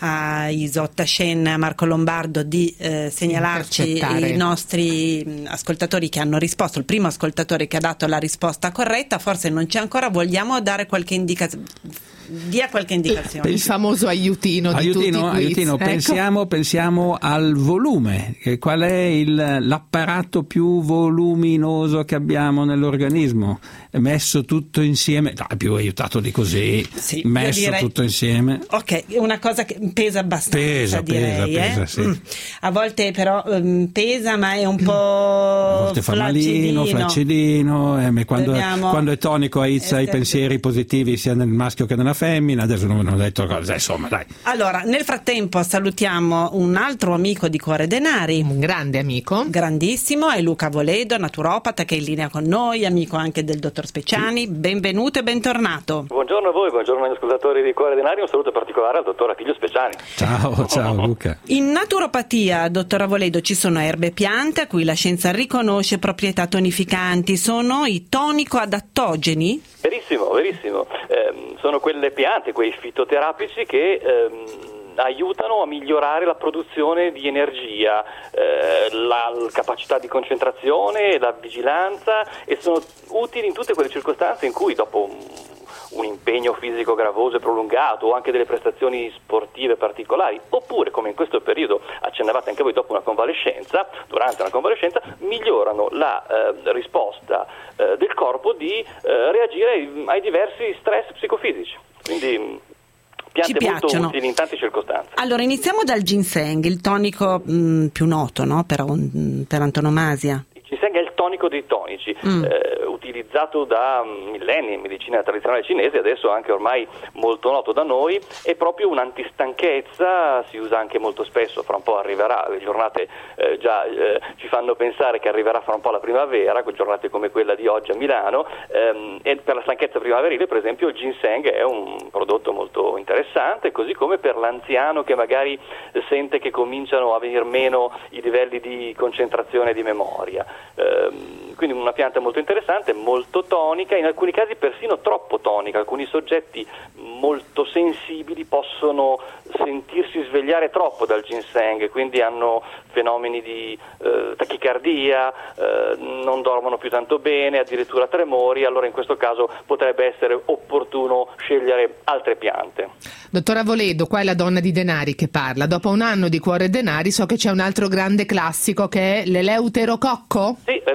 a Isotta Scen, a Marco Lombardo di eh, segnalarci Intercettare. i nostri mh, ascoltatori che hanno risposto. Il primo ascoltatore che ha dato la risposta corretta, forse non c'è ancora, vogliamo dare qualche indicazione? Dia qualche indicazione. Il famoso aiutino di Aiutino, tutti i quiz. aiutino, Ecco. pensiamo, pensiamo al volume. Che qual è il, l'apparato più voluminoso che abbiamo nell'organismo? Messo tutto insieme, no, è più aiutato di così, Sì, messo io direi- tutto insieme. Ok, una cosa che pesa abbastanza, Pesa, direi. pesa, eh? pesa, sì. Mm. A volte però um, pesa, ma è un po' A volte fa malino, flaccidino, eh, ma quando, Dobbiamo- è, quando è tonico aizza i Esatto. pensieri positivi sia nel maschio che nella femmina. Adesso non ho detto cosa, insomma, dai. Allora, nel frattempo salutiamo un altro amico di Cuore Denari, Un grande amico. grandissimo, è Luca Voledo, naturopata, che è in linea con noi, amico anche del dottor Speciani. Benvenuto e bentornato. Buongiorno a voi, buongiorno agli ascoltatori di Cuore Denari, un saluto particolare al dottor Attilio Speciani. Ciao, ciao Luca. In naturopatia, dottor Avoledo, ci sono erbe e piante a cui la scienza riconosce proprietà tonificanti. Sono i tonico-adattogeni? Verissimo, verissimo. Ehm, sono quelle piante, quei fitoterapici che ehm, aiutano a migliorare la produzione di energia, eh, la, la capacità di concentrazione, la vigilanza, e sono utili in tutte quelle circostanze in cui dopo un, un impegno fisico gravoso e prolungato o anche delle prestazioni sportive particolari, oppure come in questo periodo accennavate anche voi, dopo una convalescenza, durante una convalescenza, migliorano la eh, risposta eh, del corpo di eh, reagire ai, ai diversi stress psicofisici. Quindi piante Ci molto piacciono. utili in tante circostanze. Allora, iniziamo dal ginseng, il tonico mh, più noto, no? per, un- per antonomasia. Il ginseng è il tonico dei tonici, Mm. eh, utilizzato da millenni in medicina tradizionale cinese, adesso anche ormai molto noto da noi, è proprio un'antistanchezza, si usa anche molto spesso, fra un po' arriverà, le giornate eh, già eh, ci fanno pensare che arriverà fra un po' la primavera, con giornate come quella di oggi a Milano, ehm, e per la stanchezza primaverile per esempio il ginseng è un prodotto molto interessante, così come per l'anziano che magari sente che cominciano a venir meno i livelli di concentrazione e di memoria. Ehm, quindi una pianta molto interessante, molto tonica, in alcuni casi persino troppo tonica. Alcuni soggetti molto sensibili possono sentirsi svegliare troppo dal ginseng, quindi hanno fenomeni di eh, tachicardia, eh, non dormono più tanto bene, addirittura tremori. Allora in questo caso potrebbe essere opportuno scegliere altre piante. Dottor Avoledo, qua è la donna di Denari che parla. Dopo un anno di Cuore Denari so che c'è un altro grande classico che è l'eleuterococco. Sì, l'eleuterococco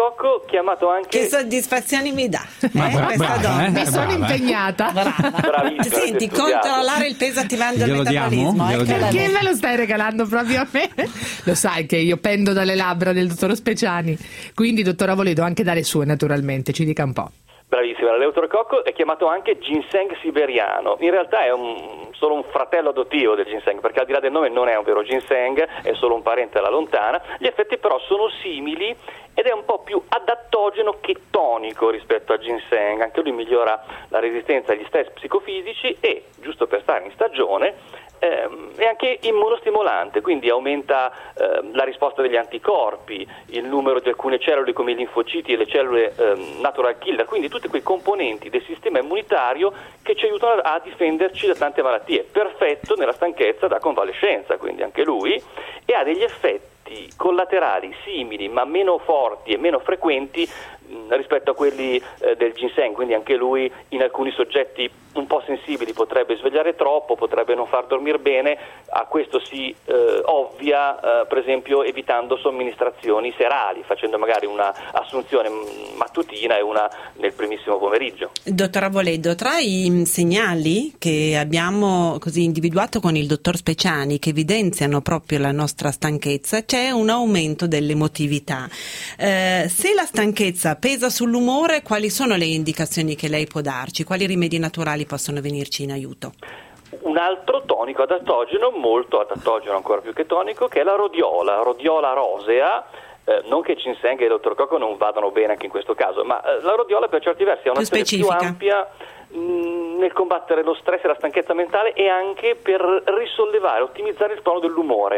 Cocco, chiamato anche... Che soddisfazioni mi dà, Ma eh, bra- questa brava, donna. eh? Mi sono brava, eh. impegnata. Brava. Senti, controllare il peso attivando Glielo il diamo? metabolismo. Glielo ecco la Perché lei. me lo stai regalando proprio a me? Lo sai che io pendo dalle labbra del dottor Speciani. Quindi, dottor Avoledo, anche dalle sue, naturalmente. Ci dica un po'. Bravissima, l'eleuterococco è chiamato anche ginseng siberiano. In realtà è un, solo un fratello adottivo del ginseng, perché al di là del nome non è un vero ginseng, è solo un parente alla lontana. Gli effetti però sono simili ed è un po' più adattogeno che tonico rispetto al ginseng. Anche lui migliora la resistenza agli stress psicofisici e, giusto per stare in stagione, ehm, è anche immunostimolante, quindi aumenta ehm, la risposta degli anticorpi, il numero di alcune cellule come i linfociti e le cellule ehm, natural killer, quindi tutti quei componenti del sistema immunitario che ci aiutano a difenderci da tante malattie. Perfetto nella stanchezza da convalescenza, quindi anche lui, e ha degli effetti collaterali simili ma meno forti e meno frequenti mh, rispetto a quelli eh, del ginseng, quindi anche lui in alcuni soggetti un po' sensibili potrebbe svegliare troppo, potrebbe non far dormire bene. A questo si eh, ovvia eh, per esempio evitando somministrazioni serali, facendo magari una assunzione mattutina e una nel primissimo pomeriggio. Dottor Avoledo, tra i segnali che abbiamo così individuato con il dottor Speciani che evidenziano proprio la nostra stanchezza c'è un aumento dell'emotività. Eh, se la stanchezza pesa sull'umore, quali sono le indicazioni che lei può darci? Quali rimedi naturali possono venirci in aiuto? Un altro tonico adattogeno, molto adattogeno ancora più che tonico, che è la rodiola, rodiola rosea. Eh, non che ginseng e l'eleuterococco non vadano bene anche in questo caso, ma eh, la rodiola per certi versi è un'azione più ampia mh, nel combattere lo stress e la stanchezza mentale e anche per risollevare, ottimizzare il tono dell'umore.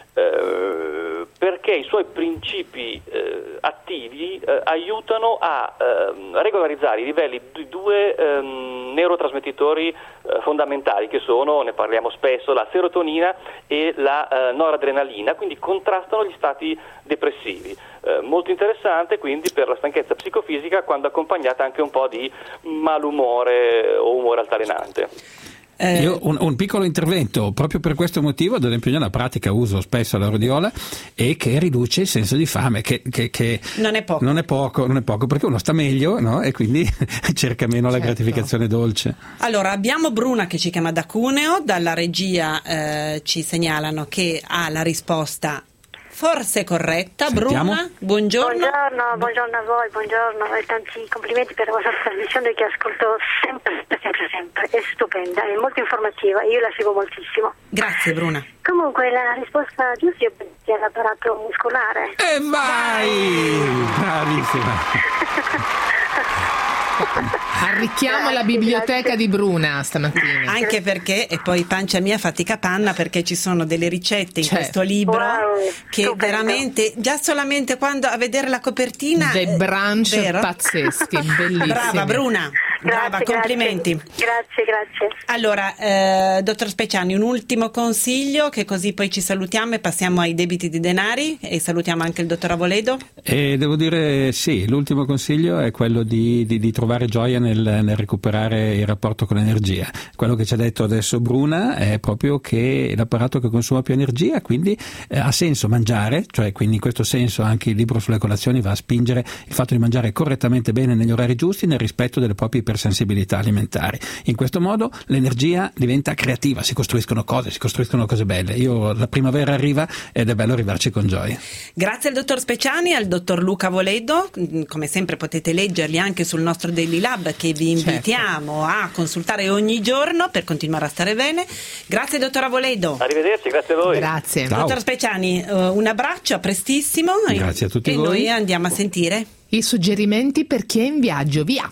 Eh, perché i suoi principi eh, attivi eh, aiutano a eh, regolarizzare i livelli di due eh, neurotrasmettitori eh, fondamentali che sono, ne parliamo spesso, la serotonina e la eh, noradrenalina, quindi contrastano gli stati depressivi. Eh, molto interessante quindi per la stanchezza psicofisica quando accompagnata anche un po' di malumore o umore altalenante. Eh. Io un, un piccolo intervento proprio per questo motivo, ad esempio nella pratica uso spesso la rodiola e che riduce il senso di fame, che, che, che non è poco, non è poco, non è poco perché uno sta meglio, no? E quindi cerca meno certo. la gratificazione dolce. Allora abbiamo Bruna che ci chiama da Cuneo, dalla regia eh, ci segnalano che ha la risposta forse corretta. Sentiamo. Bruna, buongiorno. Buongiorno, buongiorno a voi, buongiorno e tanti complimenti per la vostra trasmissione che ascolto sempre, sempre, sempre, è stupenda, è molto informativa, io la seguo moltissimo. Grazie Bruna. Comunque la risposta giusta è l'apparato muscolare. E vai! Bravissima! Arricchiamo la biblioteca di Bruna stamattina. Anche perché, e poi pancia mia fatica panna, perché ci sono delle ricette in C'è. questo libro Wow, che stupendo. Veramente, già solamente quando a vedere la copertina, dei brunch eh, vero? pazzeschi, bellissimi. Brava Bruna, brava, Grazie, complimenti. Grazie, grazie. Allora, eh, dottor Speciani, un ultimo consiglio, che così poi ci salutiamo e passiamo ai debiti di denari e salutiamo anche il dottor Avoledo. E devo dire sì, l'ultimo consiglio è quello di, di, di trovare gioia nel, nel recuperare il rapporto con l'energia. Quello che ci ha detto adesso Bruna è proprio che l'apparato che consuma più energia, quindi eh, ha senso mangiare, cioè quindi in questo senso anche il libro sulle colazioni va a spingere il fatto di mangiare correttamente bene negli orari giusti nel rispetto delle proprie ipersensibilità alimentari. In questo modo l'energia diventa creativa, si costruiscono cose, si costruiscono cose belle. Io la primavera arriva ed è bello arrivarci con gioia. Grazie al dottor Speciani, al dottor Luca Avoledo. Come sempre potete leggerli anche sul nostro Daily Lab che vi invitiamo certo. a consultare ogni giorno per continuare a stare bene. Grazie dottor Avoledo. Arrivederci, grazie a voi. Grazie. Ciao. Dottor Speciani, un abbraccio, a prestissimo. Grazie a tutti e voi. E noi andiamo a sentire i suggerimenti per chi è in viaggio. Via!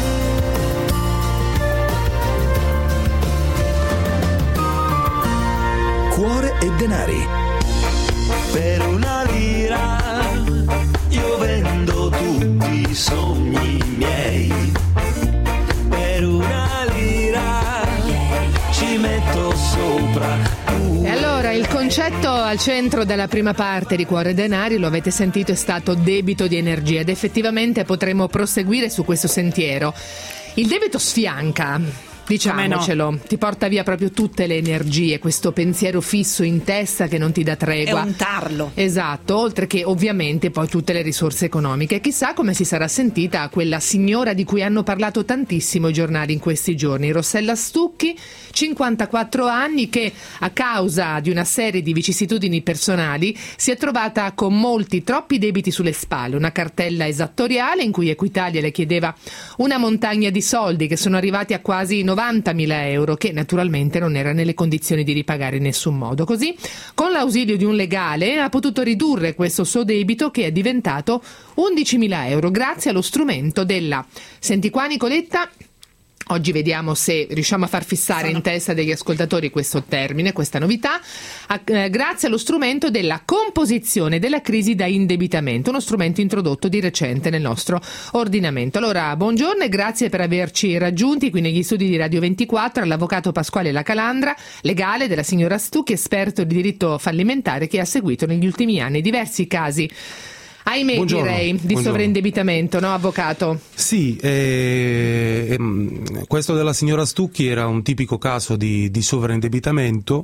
Cuore e denari. Per una lira io vendo tutti i sogni miei. Per una lira ci metto sopra. E allora il concetto al centro della prima parte di Cuore e Denari, lo avete sentito, è stato debito di energia ed effettivamente potremo proseguire su questo sentiero. Il debito sfianca. Diciamocelo, no. Ti porta via proprio tutte le energie, questo pensiero fisso in testa che non ti dà tregua. È un tarlo. Esatto, oltre che ovviamente poi tutte le risorse economiche. Chissà come si sarà sentita quella signora di cui hanno parlato tantissimo i giornali in questi giorni, Rossella Stucchi, cinquantaquattro anni, che a causa di una serie di vicissitudini personali si è trovata con molti, troppi debiti sulle spalle, una cartella esattoriale in cui Equitalia le chiedeva una montagna di soldi che sono arrivati a quasi novantamila euro, che naturalmente non era nelle condizioni di ripagare in nessun modo. Così, con l'ausilio di un legale, ha potuto ridurre questo suo debito, che è diventato undicimila euro grazie allo strumento della, senti qua Nicoletta, oggi vediamo se riusciamo a far fissare Sono. in testa degli ascoltatori questo termine, questa novità, a, eh, grazie allo strumento della composizione della crisi da indebitamento, uno strumento introdotto di recente nel nostro ordinamento. Allora, buongiorno e grazie per averci raggiunti qui negli studi di Radio ventiquattro all'avvocato Pasquale La Calandra, legale della signora Stucchi, esperto di diritto fallimentare, che ha seguito negli ultimi anni diversi casi, ahimè, buongiorno, direi, di buongiorno. sovraindebitamento, no avvocato? Sì, eh, eh, questo della signora Stucchi era un tipico caso di, di sovraindebitamento.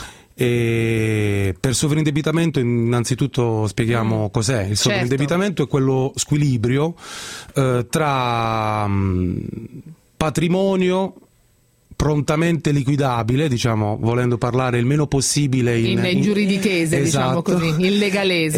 E per sovraindebitamento innanzitutto spieghiamo mm. cos'è. Il sovraindebitamento certo. è quello squilibrio eh, tra mh, patrimonio prontamente liquidabile, diciamo, volendo parlare il meno possibile in, in, in giuridichese, esatto. diciamo così, in legalese,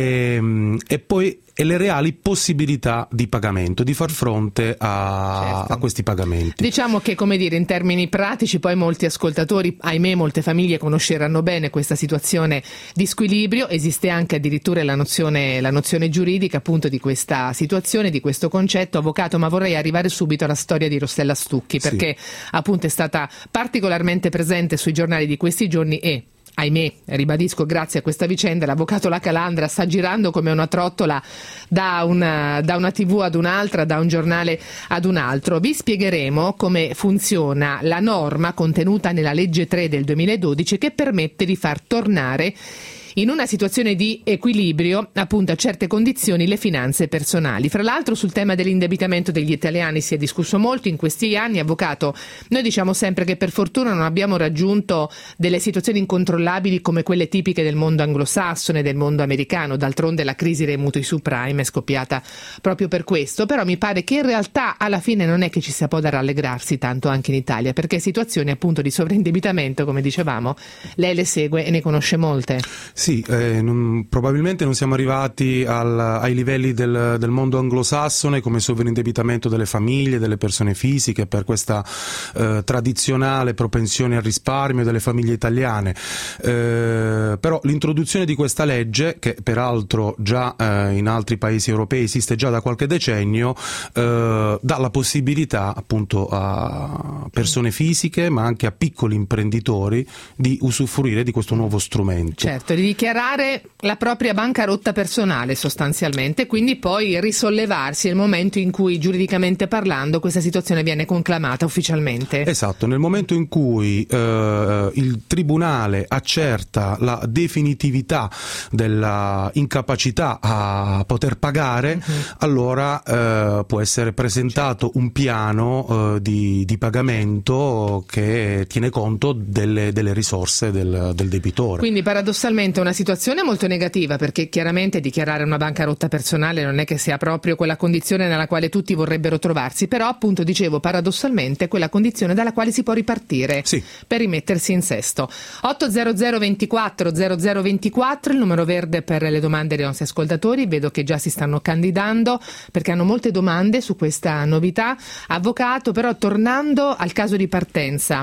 e, e poi e le reali possibilità di pagamento, di far fronte a, certo. a questi pagamenti. Diciamo che, come dire, in termini pratici, poi molti ascoltatori, ahimè molte famiglie conosceranno bene questa situazione di squilibrio. Esiste anche addirittura la nozione, la nozione giuridica appunto di questa situazione, di questo concetto. Avvocato, ma vorrei arrivare subito alla storia di Rossella Stucchi, perché sì. appunto è stata particolarmente presente sui giornali di questi giorni e, ahimè, ribadisco, grazie a questa vicenda l'avvocato La Calandra sta girando come una trottola da una, da una tivù ad un'altra, da un giornale ad un altro. Vi spiegheremo come funziona la norma contenuta nella legge tre del duemiladodici, che permette di far tornare in una situazione di equilibrio, appunto a certe condizioni, le finanze personali. Fra l'altro, sul tema dell'indebitamento degli italiani si è discusso molto in questi anni. Avvocato, noi diciamo sempre che per fortuna non abbiamo raggiunto delle situazioni incontrollabili come quelle tipiche del mondo anglosassone, del mondo americano. D'altronde la crisi dei mutui subprime è scoppiata proprio per questo, però mi pare che in realtà alla fine non è che ci sia poi da rallegrarsi tanto anche in Italia, perché situazioni appunto di sovraindebitamento, come dicevamo, lei le segue e ne conosce molte. Sì, eh, non, probabilmente non siamo arrivati al, ai livelli del, del mondo anglosassone come sovraindebitamento delle famiglie, delle persone fisiche, per questa eh, tradizionale propensione al risparmio delle famiglie italiane. Eh, però l'introduzione di questa legge, che peraltro già eh, in altri paesi europei esiste già da qualche decennio, eh, dà la possibilità appunto a persone fisiche, ma anche a piccoli imprenditori, di usufruire di questo nuovo strumento. Certo, di dichiarare la propria bancarotta personale sostanzialmente, quindi poi risollevarsi nel momento in cui, giuridicamente parlando, questa situazione viene conclamata ufficialmente. Esatto, nel momento in cui eh, il tribunale accerta la definitività della incapacità a poter pagare, uh-huh. allora eh, può essere presentato certo. un piano eh, di, di pagamento che tiene conto delle, delle risorse del, del debitore. Quindi paradossalmente una situazione molto negativa, perché chiaramente dichiarare una bancarotta personale non è che sia proprio quella condizione nella quale tutti vorrebbero trovarsi, però appunto dicevo paradossalmente quella condizione dalla quale si può ripartire sì. per rimettersi in sesto. otto zero zero ventiquattro zero zero ventiquattro il numero verde per le domande dei nostri ascoltatori. Vedo che già si stanno candidando perché hanno molte domande su questa novità. Avvocato, però tornando al caso di partenza,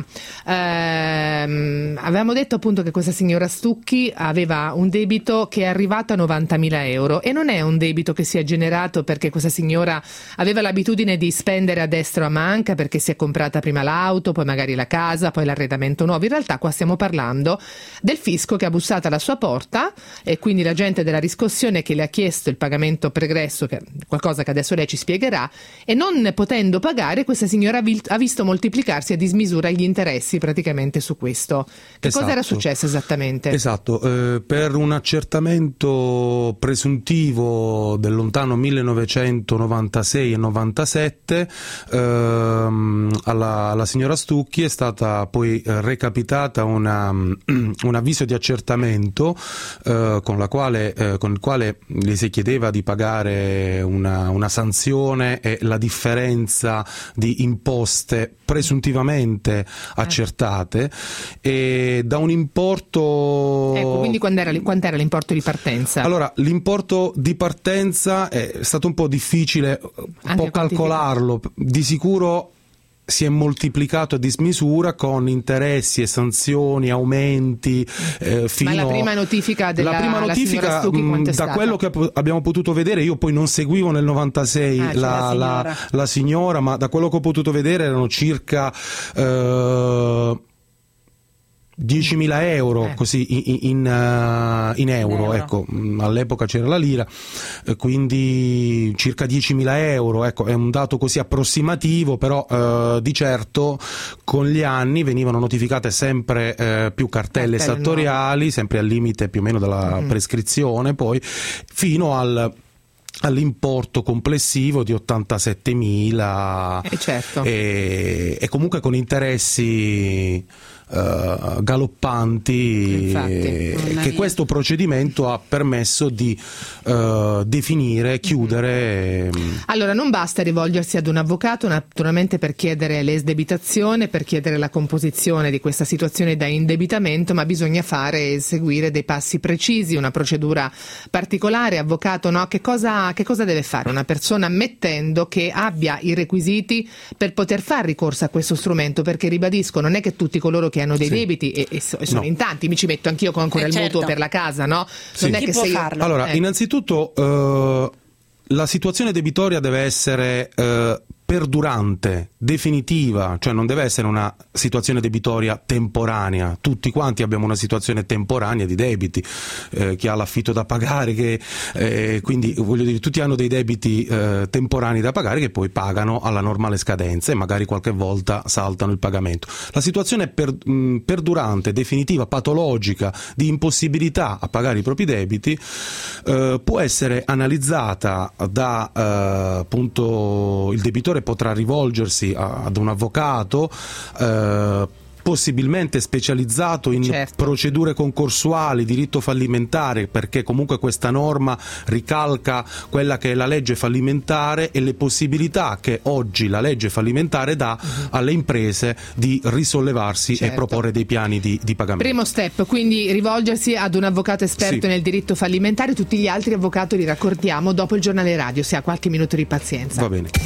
ehm, avevamo detto appunto che questa signora Stucchi aveva un debito che è arrivato a novantamila euro, e non è un debito che si è generato perché questa signora aveva l'abitudine di spendere a destra o a manca, perché si è comprata prima l'auto, poi magari la casa, poi l'arredamento nuovo. In realtà qua stiamo parlando del fisco che ha bussato alla sua porta, e quindi l'agente della riscossione che le ha chiesto il pagamento pregresso, che è qualcosa che adesso lei ci spiegherà, e non potendo pagare questa signora ha visto moltiplicarsi a dismisura gli interessi praticamente su questo. Che esatto. cosa era successo esattamente? Esatto. Eh... eh, per un accertamento presuntivo del lontano millenovecentonovantasei e novantasette ehm, alla, alla signora Stucchi è stata poi recapitata una, un avviso di accertamento eh, con, la quale, eh, con il quale le si chiedeva di pagare una, una sanzione e la differenza di imposte presuntivamente accertate, e da un importo... Ecco, quindi quant'era, quant'era l'importo di partenza? Allora, l'importo di partenza è stato un po' difficile un po' calcolarlo, di sicuro si è moltiplicato a dismisura con interessi e sanzioni, aumenti eh, fino... Ma la prima notifica della la prima notifica, Stucchi, mh, da stata? quello che abbiamo potuto vedere, io poi non seguivo nel novantasei ah, la, la, signora. La, la signora, ma da quello che ho potuto vedere erano circa eh, diecimila euro, eh. così in, in, uh, in euro, euro. Ecco, all'epoca c'era la lira, eh, quindi circa diecimila euro, ecco, è un dato così approssimativo, però uh, di certo con gli anni venivano notificate sempre uh, più cartelle esattoriali, nuove. sempre al limite più o meno della mm. prescrizione, poi fino al all'importo complessivo di ottantasettemila eh certo. e, e comunque con interessi Uh, galoppanti. Infatti, eh, che questo procedimento ha permesso di uh, definire, chiudere. Allora, non basta rivolgersi ad un avvocato naturalmente per chiedere l'esdebitazione, per chiedere la composizione di questa situazione da indebitamento, ma bisogna fare e seguire dei passi precisi, una procedura particolare. Avvocato, no? Che cosa, che cosa deve fare una persona ammettendo che abbia i requisiti per poter fare ricorso a questo strumento? Perché ribadisco, non è che tutti coloro che che hanno dei sì. debiti e, e sono no. in tanti, mi ci metto anch'io con ancora eh, il certo. mutuo per la casa, no? Sì. Non è Chi che può se io... farlo? Allora, eh. innanzitutto uh, la situazione debitoria deve essere uh, perdurante, definitiva, cioè non deve essere una situazione debitoria temporanea. Tutti quanti abbiamo una situazione temporanea di debiti, eh, chi ha l'affitto da pagare, che, eh, quindi voglio dire, tutti hanno dei debiti eh, temporanei da pagare che poi pagano alla normale scadenza e magari qualche volta saltano il pagamento. La situazione per, mh, perdurante, definitiva, patologica, di impossibilità a pagare i propri debiti eh, può essere analizzata da eh, appunto il debitore potrà rivolgersi a, ad un avvocato eh, possibilmente specializzato in certo. procedure concorsuali, diritto fallimentare, perché comunque questa norma ricalca quella che è la legge fallimentare e le possibilità che oggi la legge fallimentare dà uh-huh. alle imprese di risollevarsi certo. e proporre dei piani di, di pagamento. Primo step, quindi rivolgersi ad un avvocato esperto sì. nel diritto fallimentare. Tutti gli altri avvocati li raccontiamo dopo il giornale radio, se ha qualche minuto di pazienza. Va bene.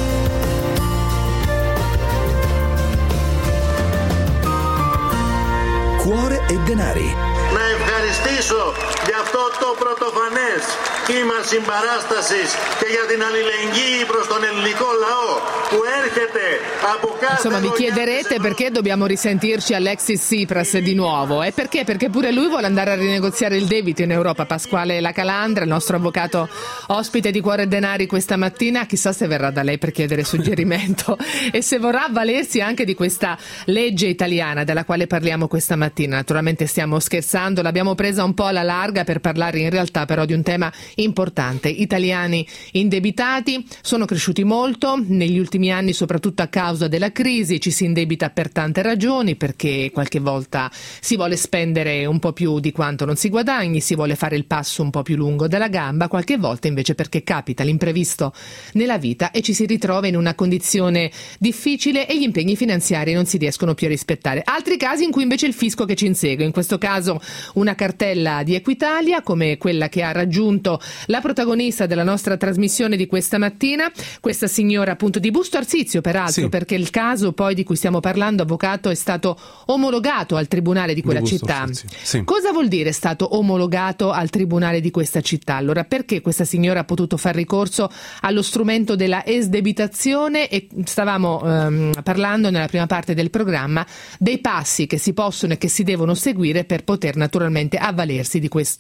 Cuore e denari. Να ευχαριστήσω για αυτό το πρωτοφανές κύμα συμπαράστασης και για την αλληλεγγύη προς τον ελληνικό λαό που έρχεται από κάθε... Insomma, vi chiederete perché dobbiamo risentirci Alexis Tsipras di nuovo. E perché? Perché pure lui vuole andare a rinegoziare il debito in Europa. Pasquale La Calandra, il nostro avvocato ospite di Cuore e Denari questa mattina, chissà se verrà da lei per chiedere suggerimento e se vorrà avvalersi anche di questa legge italiana della quale parliamo questa mattina. Naturalmente stiamo scherzando, l'abbiamo presa un po' alla larga per parlare in realtà però di un tema importante. Italiani indebitati sono cresciuti molto negli ultimi anni, soprattutto a causa della crisi. Ci si indebita per tante ragioni, perché qualche volta si vuole spendere un po' più di quanto non si guadagni, si vuole fare il passo un po' più lungo della gamba, qualche volta invece perché capita l'imprevisto nella vita e ci si ritrova in una condizione difficile e gli impegni finanziari non si riescono più a rispettare. Altri casi in cui invece il fisco che ci insegue, in questo caso una cartella di Equitalia come quella che ha raggiunto la protagonista della nostra trasmissione di questa mattina, questa signora appunto di Busto Arsizio, peraltro, sì. perché il caso poi di cui stiamo parlando, avvocato, è stato omologato al tribunale di quella di città. Sì. Cosa vuol dire è stato omologato al tribunale di questa città? Allora, perché questa signora ha potuto far ricorso allo strumento della esdebitazione? E stavamo ehm, parlando nella prima parte del programma dei passi che si possono e che si devono seguire per poter naturalmente avvalersi di questo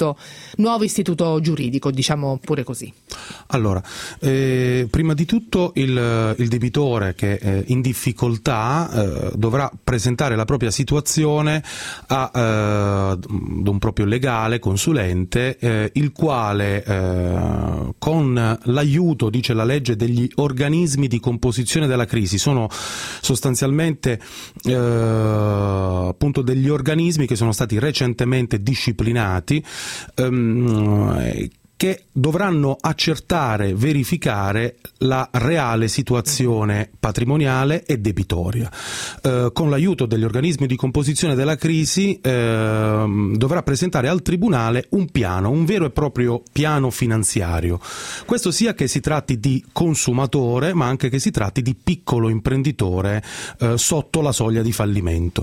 nuovo istituto giuridico, diciamo pure così. Allora, eh, prima di tutto il, il debitore che è in difficoltà eh, dovrà presentare la propria situazione a, eh, ad un proprio legale, consulente, eh, il quale eh, con l'aiuto, dice la legge, degli organismi di composizione della crisi, sono sostanzialmente eh, appunto degli organismi che sono stati recentemente disciplinati, ehm, che dovranno accertare, verificare la reale situazione patrimoniale e debitoria. Eh, con l'aiuto degli organismi di composizione della crisi eh, dovrà presentare al Tribunale un piano, un vero e proprio piano finanziario. Questo sia che si tratti di consumatore, ma anche che si tratti di piccolo imprenditore eh, sotto la soglia di fallimento.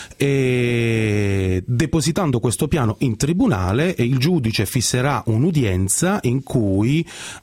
E depositando questo piano in Tribunale, il giudice fisserà un'udienza in cui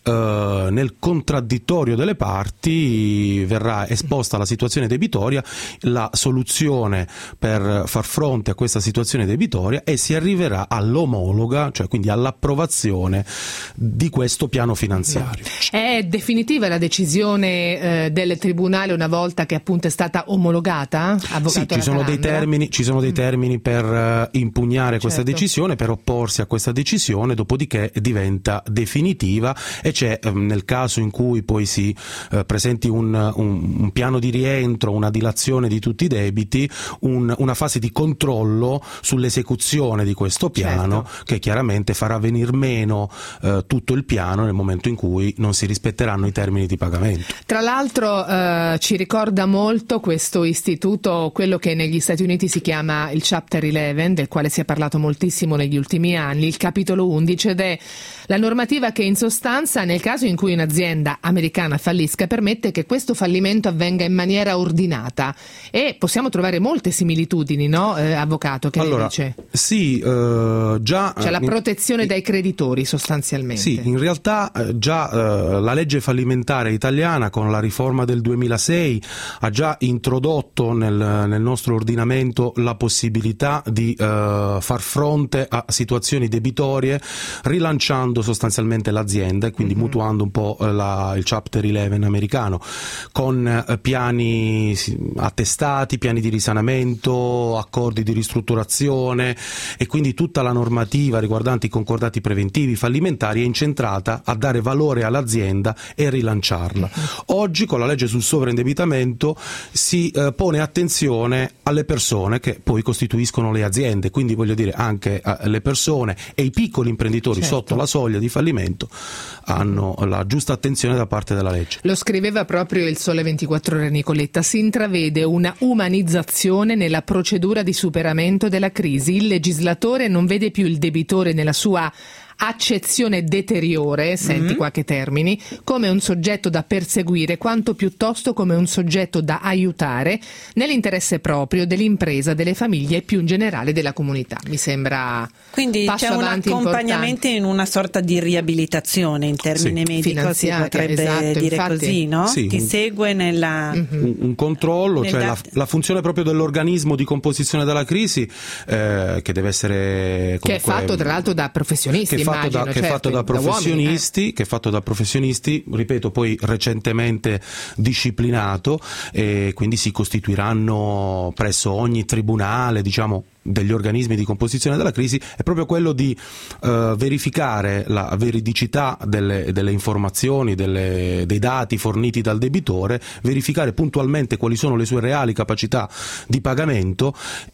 eh, nel contraddittorio delle parti verrà esposta la situazione debitoria, la soluzione per far fronte a questa situazione debitoria, e si arriverà all'omologa, cioè quindi all'approvazione di questo piano finanziario. È definitiva la decisione eh, del Tribunale una volta che appunto è stata omologata? Avvocato sì, ci sono, dei termini, ci sono dei termini per uh, impugnare questa certo. decisione, per opporsi a questa decisione, dopodiché diventa definitiva, e c'è nel caso in cui poi si eh, presenti un, un, un piano di rientro, una dilazione di tutti i debiti, un, una fase di controllo sull'esecuzione di questo piano, certo. che chiaramente farà venir meno eh, tutto il piano nel momento in cui non si rispetteranno i termini di pagamento. Tra l'altro eh, ci ricorda molto questo istituto quello che negli Stati Uniti si chiama il Chapter undici, del quale si è parlato moltissimo negli ultimi anni, il capitolo undici, ed è la normativa che in sostanza, nel caso in cui un'azienda americana fallisca, permette che questo fallimento avvenga in maniera ordinata, e possiamo trovare molte similitudini, no, eh, avvocato, che allora, ne dice? Sì, eh, già... Cioè la in, protezione in, dai creditori sostanzialmente. Sì, in realtà eh, già eh, la legge fallimentare italiana con la riforma del duemilasei ha già introdotto nel, nel nostro ordinamento la possibilità di eh, far fronte a situazioni debitorie rilanciando sostanzialmente l'azienda, e quindi mm-hmm. mutuando un po' la, il Chapter undici americano, con eh, piani attestati, piani di risanamento, accordi di ristrutturazione, e quindi tutta la normativa riguardante i concordati preventivi fallimentari è incentrata a dare valore all'azienda e rilanciarla. Mm-hmm. Oggi con la legge sul sovraindebitamento si eh, pone attenzione alle persone che poi costituiscono le aziende, quindi voglio dire anche eh, le persone e i piccoli imprenditori certo. sotto la soglia di fallimento hanno la giusta attenzione da parte della legge. Lo scriveva proprio il Sole ventiquattro Ore Nicoletta: si intravede una umanizzazione nella procedura di superamento della crisi. Il legislatore non vede più il debitore nella sua accezione deteriore, senti mm-hmm. qua che termini, come un soggetto da perseguire, quanto piuttosto come un soggetto da aiutare nell'interesse proprio dell'impresa, delle famiglie e più in generale della comunità. Mi sembra quindi passo c'è un accompagnamento importante. In una sorta di riabilitazione in termini sì. medico, si potrebbe esatto, dire infatti. così, no? Sì, Ti un, segue nella mm-hmm. un, un controllo, nel cioè da- la, la funzione proprio dell'organismo di composizione della crisi, eh, che deve essere comunque, che è fatto tra l'altro da professionisti, che è fatto immagino, da, certo, che è fatto da professionisti, da uomini, eh. che è fatto da professionisti, ripeto, poi recentemente disciplinato, e quindi si costituiranno presso ogni tribunale, diciamo, degli organismi di composizione della crisi, è proprio quello di eh, verificare la veridicità delle, delle informazioni, delle, dei dati forniti dal debitore, verificare puntualmente quali sono le sue reali capacità di pagamento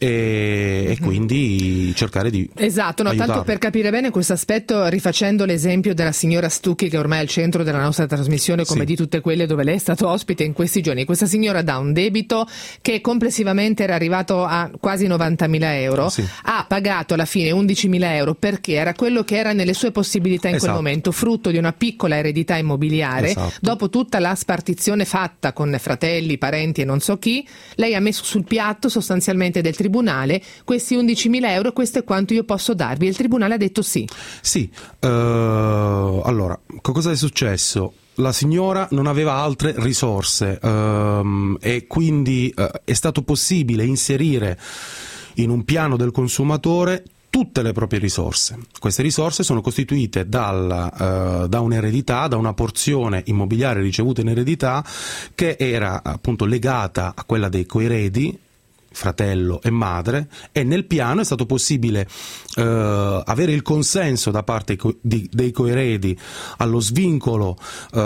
e, mm-hmm. e quindi cercare di esatto, no, aiutarlo. Tanto per capire bene questo aspetto, rifacendo l'esempio della signora Stucchi, che ormai è al centro della nostra trasmissione, come sì. di tutte quelle dove lei è stato ospite in questi giorni. Questa signora dà un debito che complessivamente era arrivato a quasi novantamila euro. Sì. Ha pagato alla fine undicimila euro perché era quello che era nelle sue possibilità in esatto. quel momento, frutto di una piccola eredità immobiliare. Esatto. Dopo tutta la spartizione fatta con fratelli, parenti e non so chi, lei ha messo sul piatto sostanzialmente del tribunale questi undicimila euro, questo è quanto io posso darvi, e il tribunale ha detto sì. Sì, uh, allora, cosa è successo? La signora non aveva altre risorse um, e quindi uh, è stato possibile inserire in un piano del consumatore tutte le proprie risorse. Queste risorse sono costituite dal, eh, da un'eredità, da una porzione immobiliare ricevuta in eredità che era appunto legata a quella dei coeredi, fratello e madre, e nel piano è stato possibile eh, avere il consenso da parte co- di, dei coeredi allo svincolo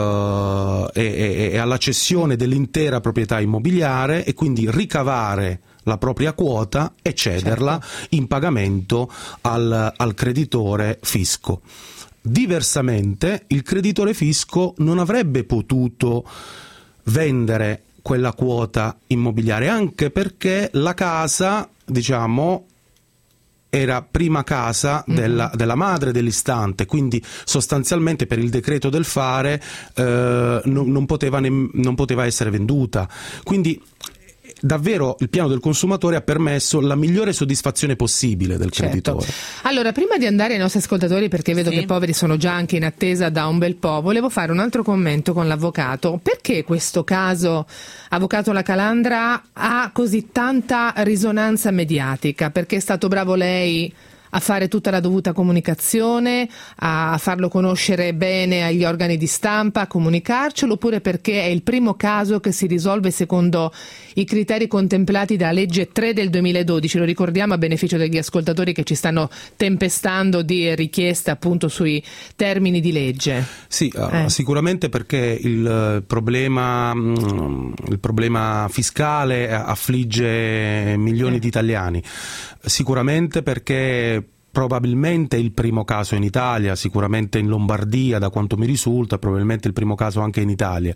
eh, e, e, e alla cessione dell'intera proprietà immobiliare e quindi ricavare la propria quota e cederla certo. in pagamento al, al creditore fisco. Diversamente il creditore fisco non avrebbe potuto vendere quella quota immobiliare, anche perché la casa, diciamo, era prima casa della, della madre dell'istante, quindi sostanzialmente per il decreto del fare eh, non, non, poteva ne, non poteva essere venduta. Quindi davvero il piano del consumatore ha permesso la migliore soddisfazione possibile del certo. creditore. Allora, prima di andare ai nostri ascoltatori, perché vedo sì. che i poveri sono già anche in attesa da un bel po', volevo fare un altro commento con l'avvocato. Perché questo caso, avvocato La Calandra, ha così tanta risonanza mediatica? Perché è stato bravo lei a fare tutta la dovuta comunicazione, a farlo conoscere bene agli organi di stampa, a comunicarcelo, oppure perché è il primo caso che si risolve secondo i criteri contemplati dalla legge tre del duemiladodici, lo ricordiamo a beneficio degli ascoltatori che ci stanno tempestando di richieste appunto sui termini di legge? Sì, eh. sicuramente perché il problema, il problema fiscale affligge milioni eh. di italiani, sicuramente perché probabilmente il primo caso in Italia, sicuramente in Lombardia da quanto mi risulta, probabilmente il primo caso anche in Italia,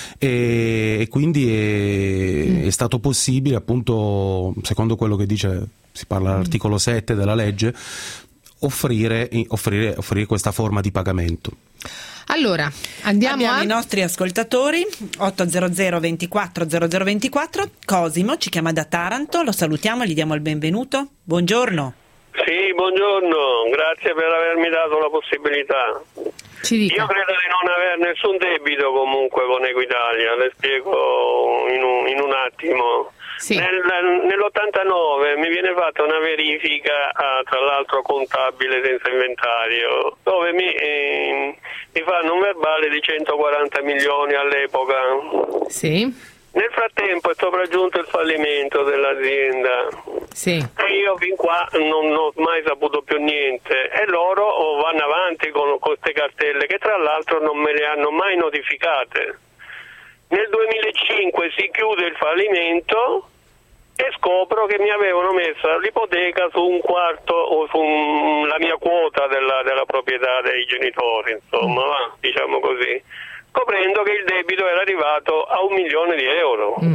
e, e quindi è, mm. è stato possibile, appunto, secondo quello che dice, si parla dell'articolo sette della legge, offrire, offrire, offrire questa forma di pagamento. Allora, andiamo Abbiamo a... i nostri ascoltatori, otto zero zero ventiquattro zero zero ventiquattro. Cosimo ci chiama da Taranto, lo salutiamo, gli diamo il benvenuto. Buongiorno. Sì, buongiorno, grazie per avermi dato la possibilità. Ci dica. Io credo di non avere nessun debito comunque con Equitalia, le spiego in un, in un attimo. Sì. Nel, nell'ottantanove mi viene fatta una verifica, ah, tra l'altro contabile senza inventario, dove mi, eh, mi fanno un verbale di centoquaranta milioni all'epoca. Sì. Nel frattempo è sopraggiunto il fallimento dell'azienda. Sì. E io fin qua non ho mai saputo più niente, e loro vanno avanti con queste cartelle che tra l'altro non me le hanno mai notificate. Nel duemilacinque si chiude il fallimento e scopro che mi avevano messo l'ipoteca su un quarto o su un, la mia quota della, della proprietà dei genitori, insomma, va, diciamo così, scoprendo che il debito era arrivato a un milione di euro. Mm.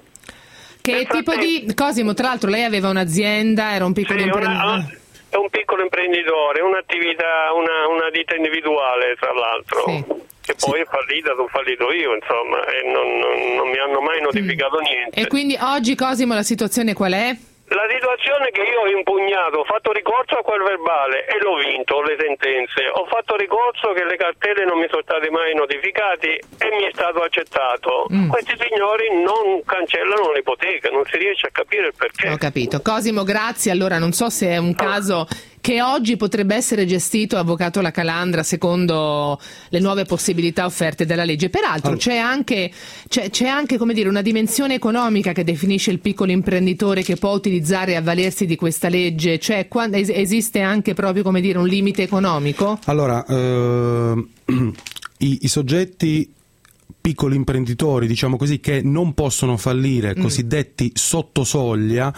Che tipo di... Cosimo, tra l'altro lei aveva un'azienda, era un piccolo sì, imprenditore? È un piccolo imprenditore, un'attività, una, una ditta individuale tra l'altro, sì. che poi sì. è fallita, sono fallito io, insomma, e non, non, non mi hanno mai notificato mm. niente. E quindi oggi, Cosimo, la situazione qual è? La situazione è che io ho impugnato, ho fatto ricorso a quel verbale e l'ho vinto, le sentenze. Ho fatto ricorso che le cartelle non mi sono state mai notificate e mi è stato accettato. Mm. Questi signori non cancellano l'ipoteca, non si riesce a capire il perché. Ho capito. Cosimo, grazie. Allora, non so se è un caso che oggi potrebbe essere gestito, avvocato La Calandra, secondo le nuove possibilità offerte dalla legge. Peraltro c'è anche, c'è, c'è anche come dire, una dimensione economica che definisce il piccolo imprenditore che può utilizzare e avvalersi di questa legge, cioè quando es- esiste anche proprio come dire un limite economico? Allora, eh, i, i soggetti piccoli imprenditori, diciamo così, che non possono fallire, mm. cosiddetti sotto soglia,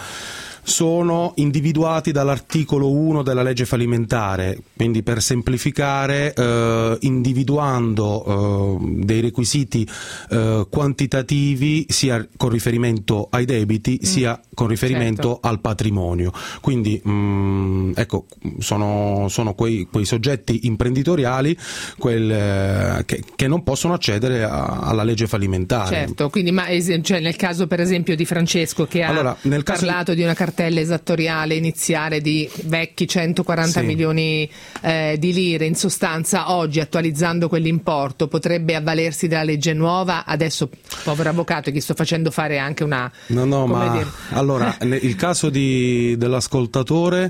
sono individuati dall'articolo uno della legge fallimentare, quindi per semplificare eh, individuando eh, dei requisiti eh, quantitativi sia con riferimento ai debiti mm. sia con riferimento certo. al patrimonio. Quindi mh, ecco, sono, sono quei, quei soggetti imprenditoriali quel, eh, che, che non possono accedere a, alla legge fallimentare. Certo, quindi ma cioè, nel caso per esempio di Francesco che ha allora, nel parlato caso di una cartella esattoriale iniziale di vecchi centoquaranta sì. milioni eh, di lire, in sostanza oggi attualizzando quell'importo potrebbe avvalersi della legge nuova. Adesso povero avvocato, gli sto facendo fare anche una no no come ma dire... allora il caso di, dell'ascoltatore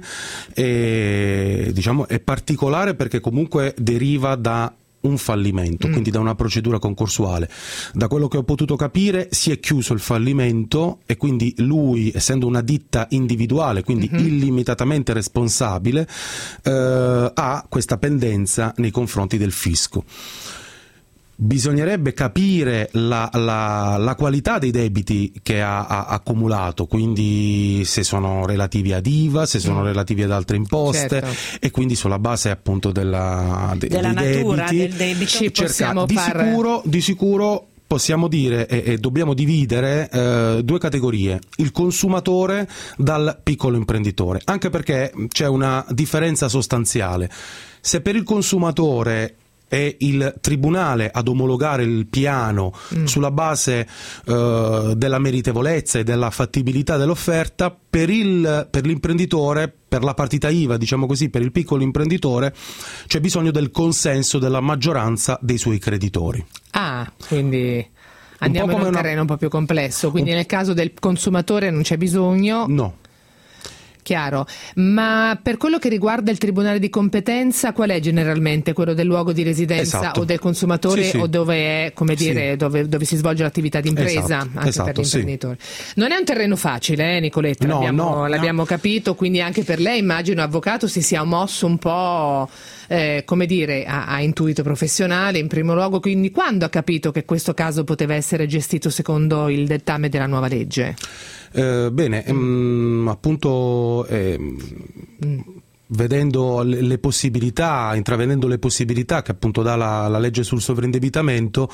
è, diciamo, è particolare perché comunque deriva da un fallimento, mm. quindi da una procedura concorsuale. Da quello che ho potuto capire si è chiuso il fallimento e quindi lui, essendo una ditta individuale, quindi mm-hmm. illimitatamente responsabile, eh, ha questa pendenza nei confronti del fisco. Bisognerebbe capire la, la, la qualità dei debiti che ha, ha accumulato, quindi se sono relativi ad I V A, se sono mm. relativi ad altre imposte, certo. e quindi sulla base appunto della, de, della dei natura debiti, del debito ci possiamo di, far... sicuro, di sicuro possiamo dire e, e dobbiamo dividere eh, due categorie: il consumatore dal piccolo imprenditore, anche perché c'è una differenza sostanziale. Se per il consumatore è il tribunale ad omologare il piano mm. sulla base uh, della meritevolezza e della fattibilità dell'offerta, per, il, per l'imprenditore, per la partita I V A, diciamo così, per il piccolo imprenditore, c'è bisogno del consenso della maggioranza dei suoi creditori. Ah, quindi andiamo in un una... terreno un po' più complesso, quindi un... nel caso del consumatore non c'è bisogno? No. Chiaro, ma per quello che riguarda il tribunale di competenza, qual è generalmente? Quello del luogo di residenza esatto. o del consumatore, sì, sì. o dove è, come dire, sì. dove, dove si svolge l'attività di impresa, esatto. anche esatto, per l'imprenditore. Sì. Non è un terreno facile, eh, Nicoletta, no, l'abbiamo, no, l'abbiamo no. capito, quindi anche per lei, immagino, avvocato, si sia mosso un po', eh, come dire, a, a intuito professionale in primo luogo, quindi quando ha capito che questo caso poteva essere gestito secondo il dettame della nuova legge? Eh, bene, ehm, appunto eh, mm. vedendo le, le possibilità, intravedendo le possibilità che appunto dà la, la legge sul sovraindebitamento,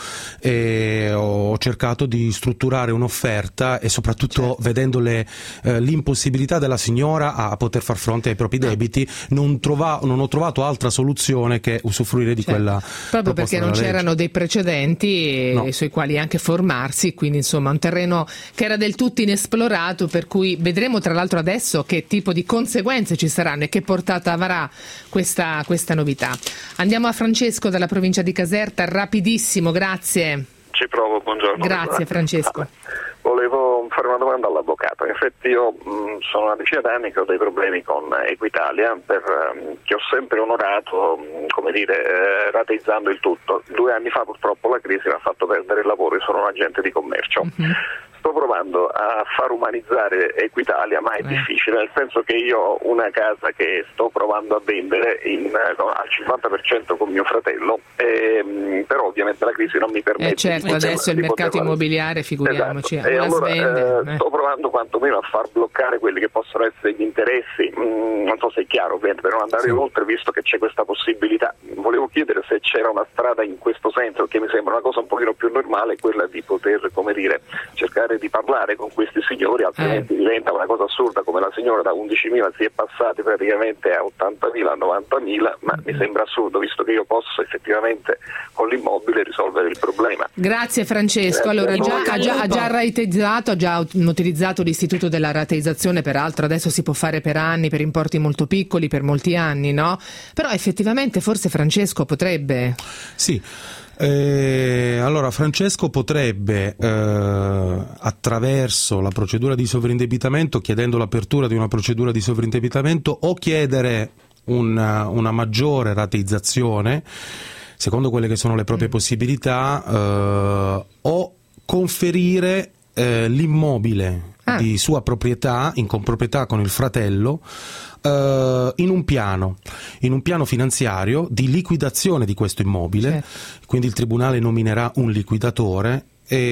eh, ho cercato di strutturare un'offerta e soprattutto certo. vedendo le, eh, l'impossibilità della signora a poter far fronte ai propri debiti, non, trova, non ho trovato altra soluzione che usufruire di certo. quella proprio perché non c'erano legge. dei precedenti no. sui quali anche formarsi, quindi insomma un terreno che era del tutto inesplorato, per cui vedremo tra l'altro adesso che tipo di conseguenze ci saranno e che portata avrà questa, questa novità. Andiamo a Francesco dalla provincia di Caserta, rapidissimo, grazie. Ci provo, buongiorno. Grazie Francesco. Volevo fare una domanda all'avvocato. In effetti io mh, sono una decina d'anni che ho dei problemi con Equitalia, per, mh, che ho sempre onorato, mh, come dire, eh, rateizzando il tutto. Due anni fa purtroppo la crisi mi ha fatto perdere il lavoro, io sono un agente di commercio. Mm-hmm. Sto provando a far umanizzare Equitalia, ma è eh. difficile, nel senso che io ho una casa che sto provando a vendere in, no, al cinquanta per cento con mio fratello, e, però ovviamente la crisi non mi permette. Eh certo, di adesso poter, il mercato poter... immobiliare, figuriamoci, esatto. E allora, svende, eh, eh. sto provando quantomeno a far bloccare quelli che possono essere gli interessi, mm, non so se è chiaro, per non andare sì. oltre, visto che c'è questa possibilità. Volevo chiedere se c'era una strada in questo senso, che mi sembra una cosa un pochino più normale, quella di poter, come dire, cercare di parlare con questi signori, altrimenti eh. diventa una cosa assurda, come la signora da undicimila si è passati praticamente a ottantamila, a novantamila, ma mm. mi sembra assurdo, visto che io posso effettivamente con l'immobile risolvere il problema. Grazie Francesco. Grazie. Allora già, ha, già, ha già rateizzato, ha già utilizzato l'istituto della rateizzazione, peraltro adesso si può fare per anni, per importi molto piccoli, per molti anni, no? Però effettivamente forse Francesco potrebbe... Sì. Eh, allora Francesco potrebbe eh, attraverso la procedura di sovraindebitamento, chiedendo l'apertura di una procedura di sovraindebitamento, o chiedere una, una maggiore rateizzazione secondo quelle che sono le proprie mm. possibilità, eh, o conferire eh, l'immobile ah. di sua proprietà in comproprietà con il fratello Uh, in un piano, in un piano finanziario di liquidazione di questo immobile, certo. quindi il tribunale nominerà un liquidatore.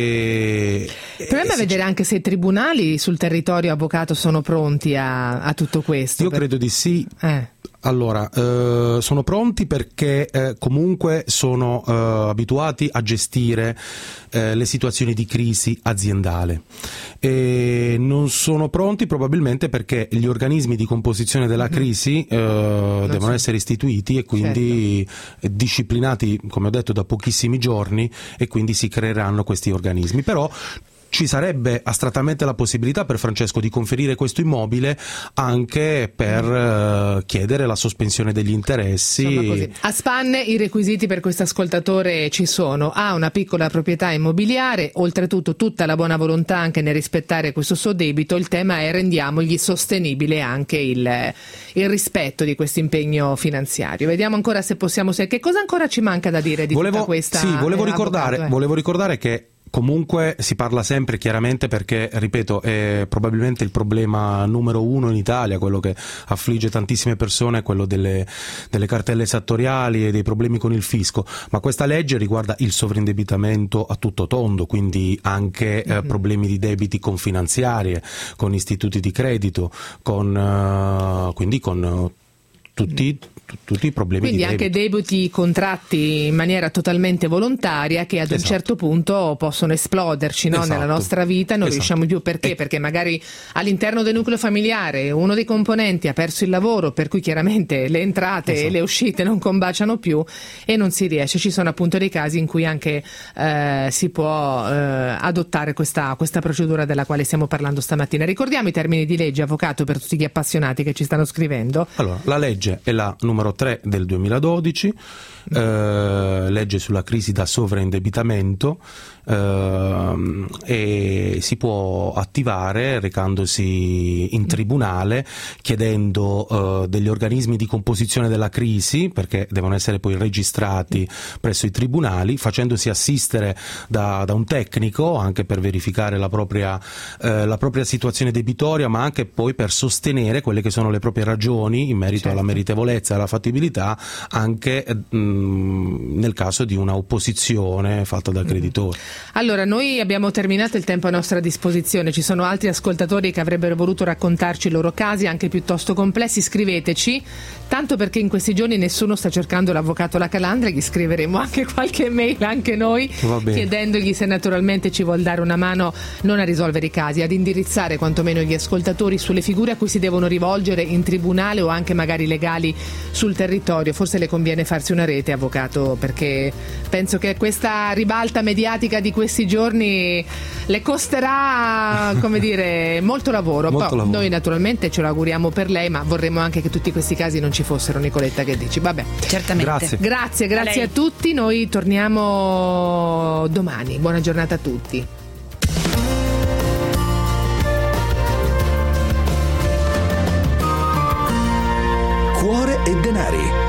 E, Proviamo a vedere anche se i tribunali sul territorio, avvocato, sono pronti a, a tutto questo. Io per... credo di sì. Eh. Allora, eh, sono pronti perché eh, comunque sono eh, abituati a gestire eh, le situazioni di crisi aziendale e non sono pronti probabilmente perché gli organismi di composizione della crisi eh, devono so. essere istituiti e quindi certo. disciplinati, come ho detto, da pochissimi giorni, e quindi si creeranno questi organismi. Però ci sarebbe astrattamente la possibilità per Francesco di conferire questo immobile anche per uh, chiedere la sospensione degli interessi. A spanne i requisiti per questo ascoltatore ci sono: ha una piccola proprietà immobiliare, oltretutto tutta la buona volontà anche nel rispettare questo suo debito. Il tema è: rendiamogli sostenibile anche il, il rispetto di questo impegno finanziario. Vediamo ancora se possiamo, se, che cosa ancora ci manca da dire di volevo, tutta questa sì, volevo eh, ricordare, avvocato, eh. volevo ricordare che comunque si parla sempre chiaramente, perché, ripeto, è probabilmente il problema numero uno in Italia, quello che affligge tantissime persone, è quello delle, delle cartelle esattoriali e dei problemi con il fisco, ma questa legge riguarda il sovraindebitamento a tutto tondo, quindi anche eh, mm-hmm. problemi di debiti con finanziarie, con istituti di credito, con uh, quindi con uh, tutti tutti i problemi quindi di anche debiti contratti in maniera totalmente volontaria che ad esatto. un certo punto possono esploderci, no? esatto. nella nostra vita, non esatto. riusciamo più. Perché? Perché magari all'interno del nucleo familiare uno dei componenti ha perso il lavoro, per cui chiaramente le entrate esatto. e le uscite non combaciano più e non si riesce. Ci sono appunto dei casi in cui anche eh, si può eh, adottare questa, questa procedura della quale stiamo parlando stamattina. Ricordiamo i termini di legge, avvocato, per tutti gli appassionati che ci stanno scrivendo. Allora, la legge è la numero tre del duemiladodici, eh, legge sulla crisi da sovraindebitamento, eh, e si può attivare recandosi in tribunale, chiedendo eh, degli organismi di composizione della crisi, perché devono essere poi registrati presso i tribunali, facendosi assistere da, da un tecnico anche per verificare la propria, eh, la propria situazione debitoria, ma anche poi per sostenere quelle che sono le proprie ragioni in merito certo. alla meritevolezza e alla fattibilità, anche mh, nel caso di una opposizione fatta dal creditore. Allora, noi abbiamo terminato il tempo a nostra disposizione, ci sono altri ascoltatori che avrebbero voluto raccontarci i loro casi anche piuttosto complessi. Scriveteci, tanto perché in questi giorni nessuno sta cercando l'avvocato La Calandra, gli scriveremo anche qualche mail anche noi, chiedendogli se naturalmente ci vuol dare una mano non a risolvere i casi, ad indirizzare quantomeno gli ascoltatori sulle figure a cui si devono rivolgere in tribunale o anche magari legali sul territorio. Forse le conviene farsi una rete, avvocato, perché penso che questa ribalta mediatica di questi giorni le costerà, come dire, molto lavoro. Molto Poi, lavoro. Noi naturalmente ce lo auguriamo per lei, ma vorremmo anche che tutti questi casi non ci fossero. Nicoletta, che dici? Vabbè, certamente. Grazie, grazie, grazie a, a tutti. Noi torniamo domani. Buona giornata a tutti. Cuore e denari.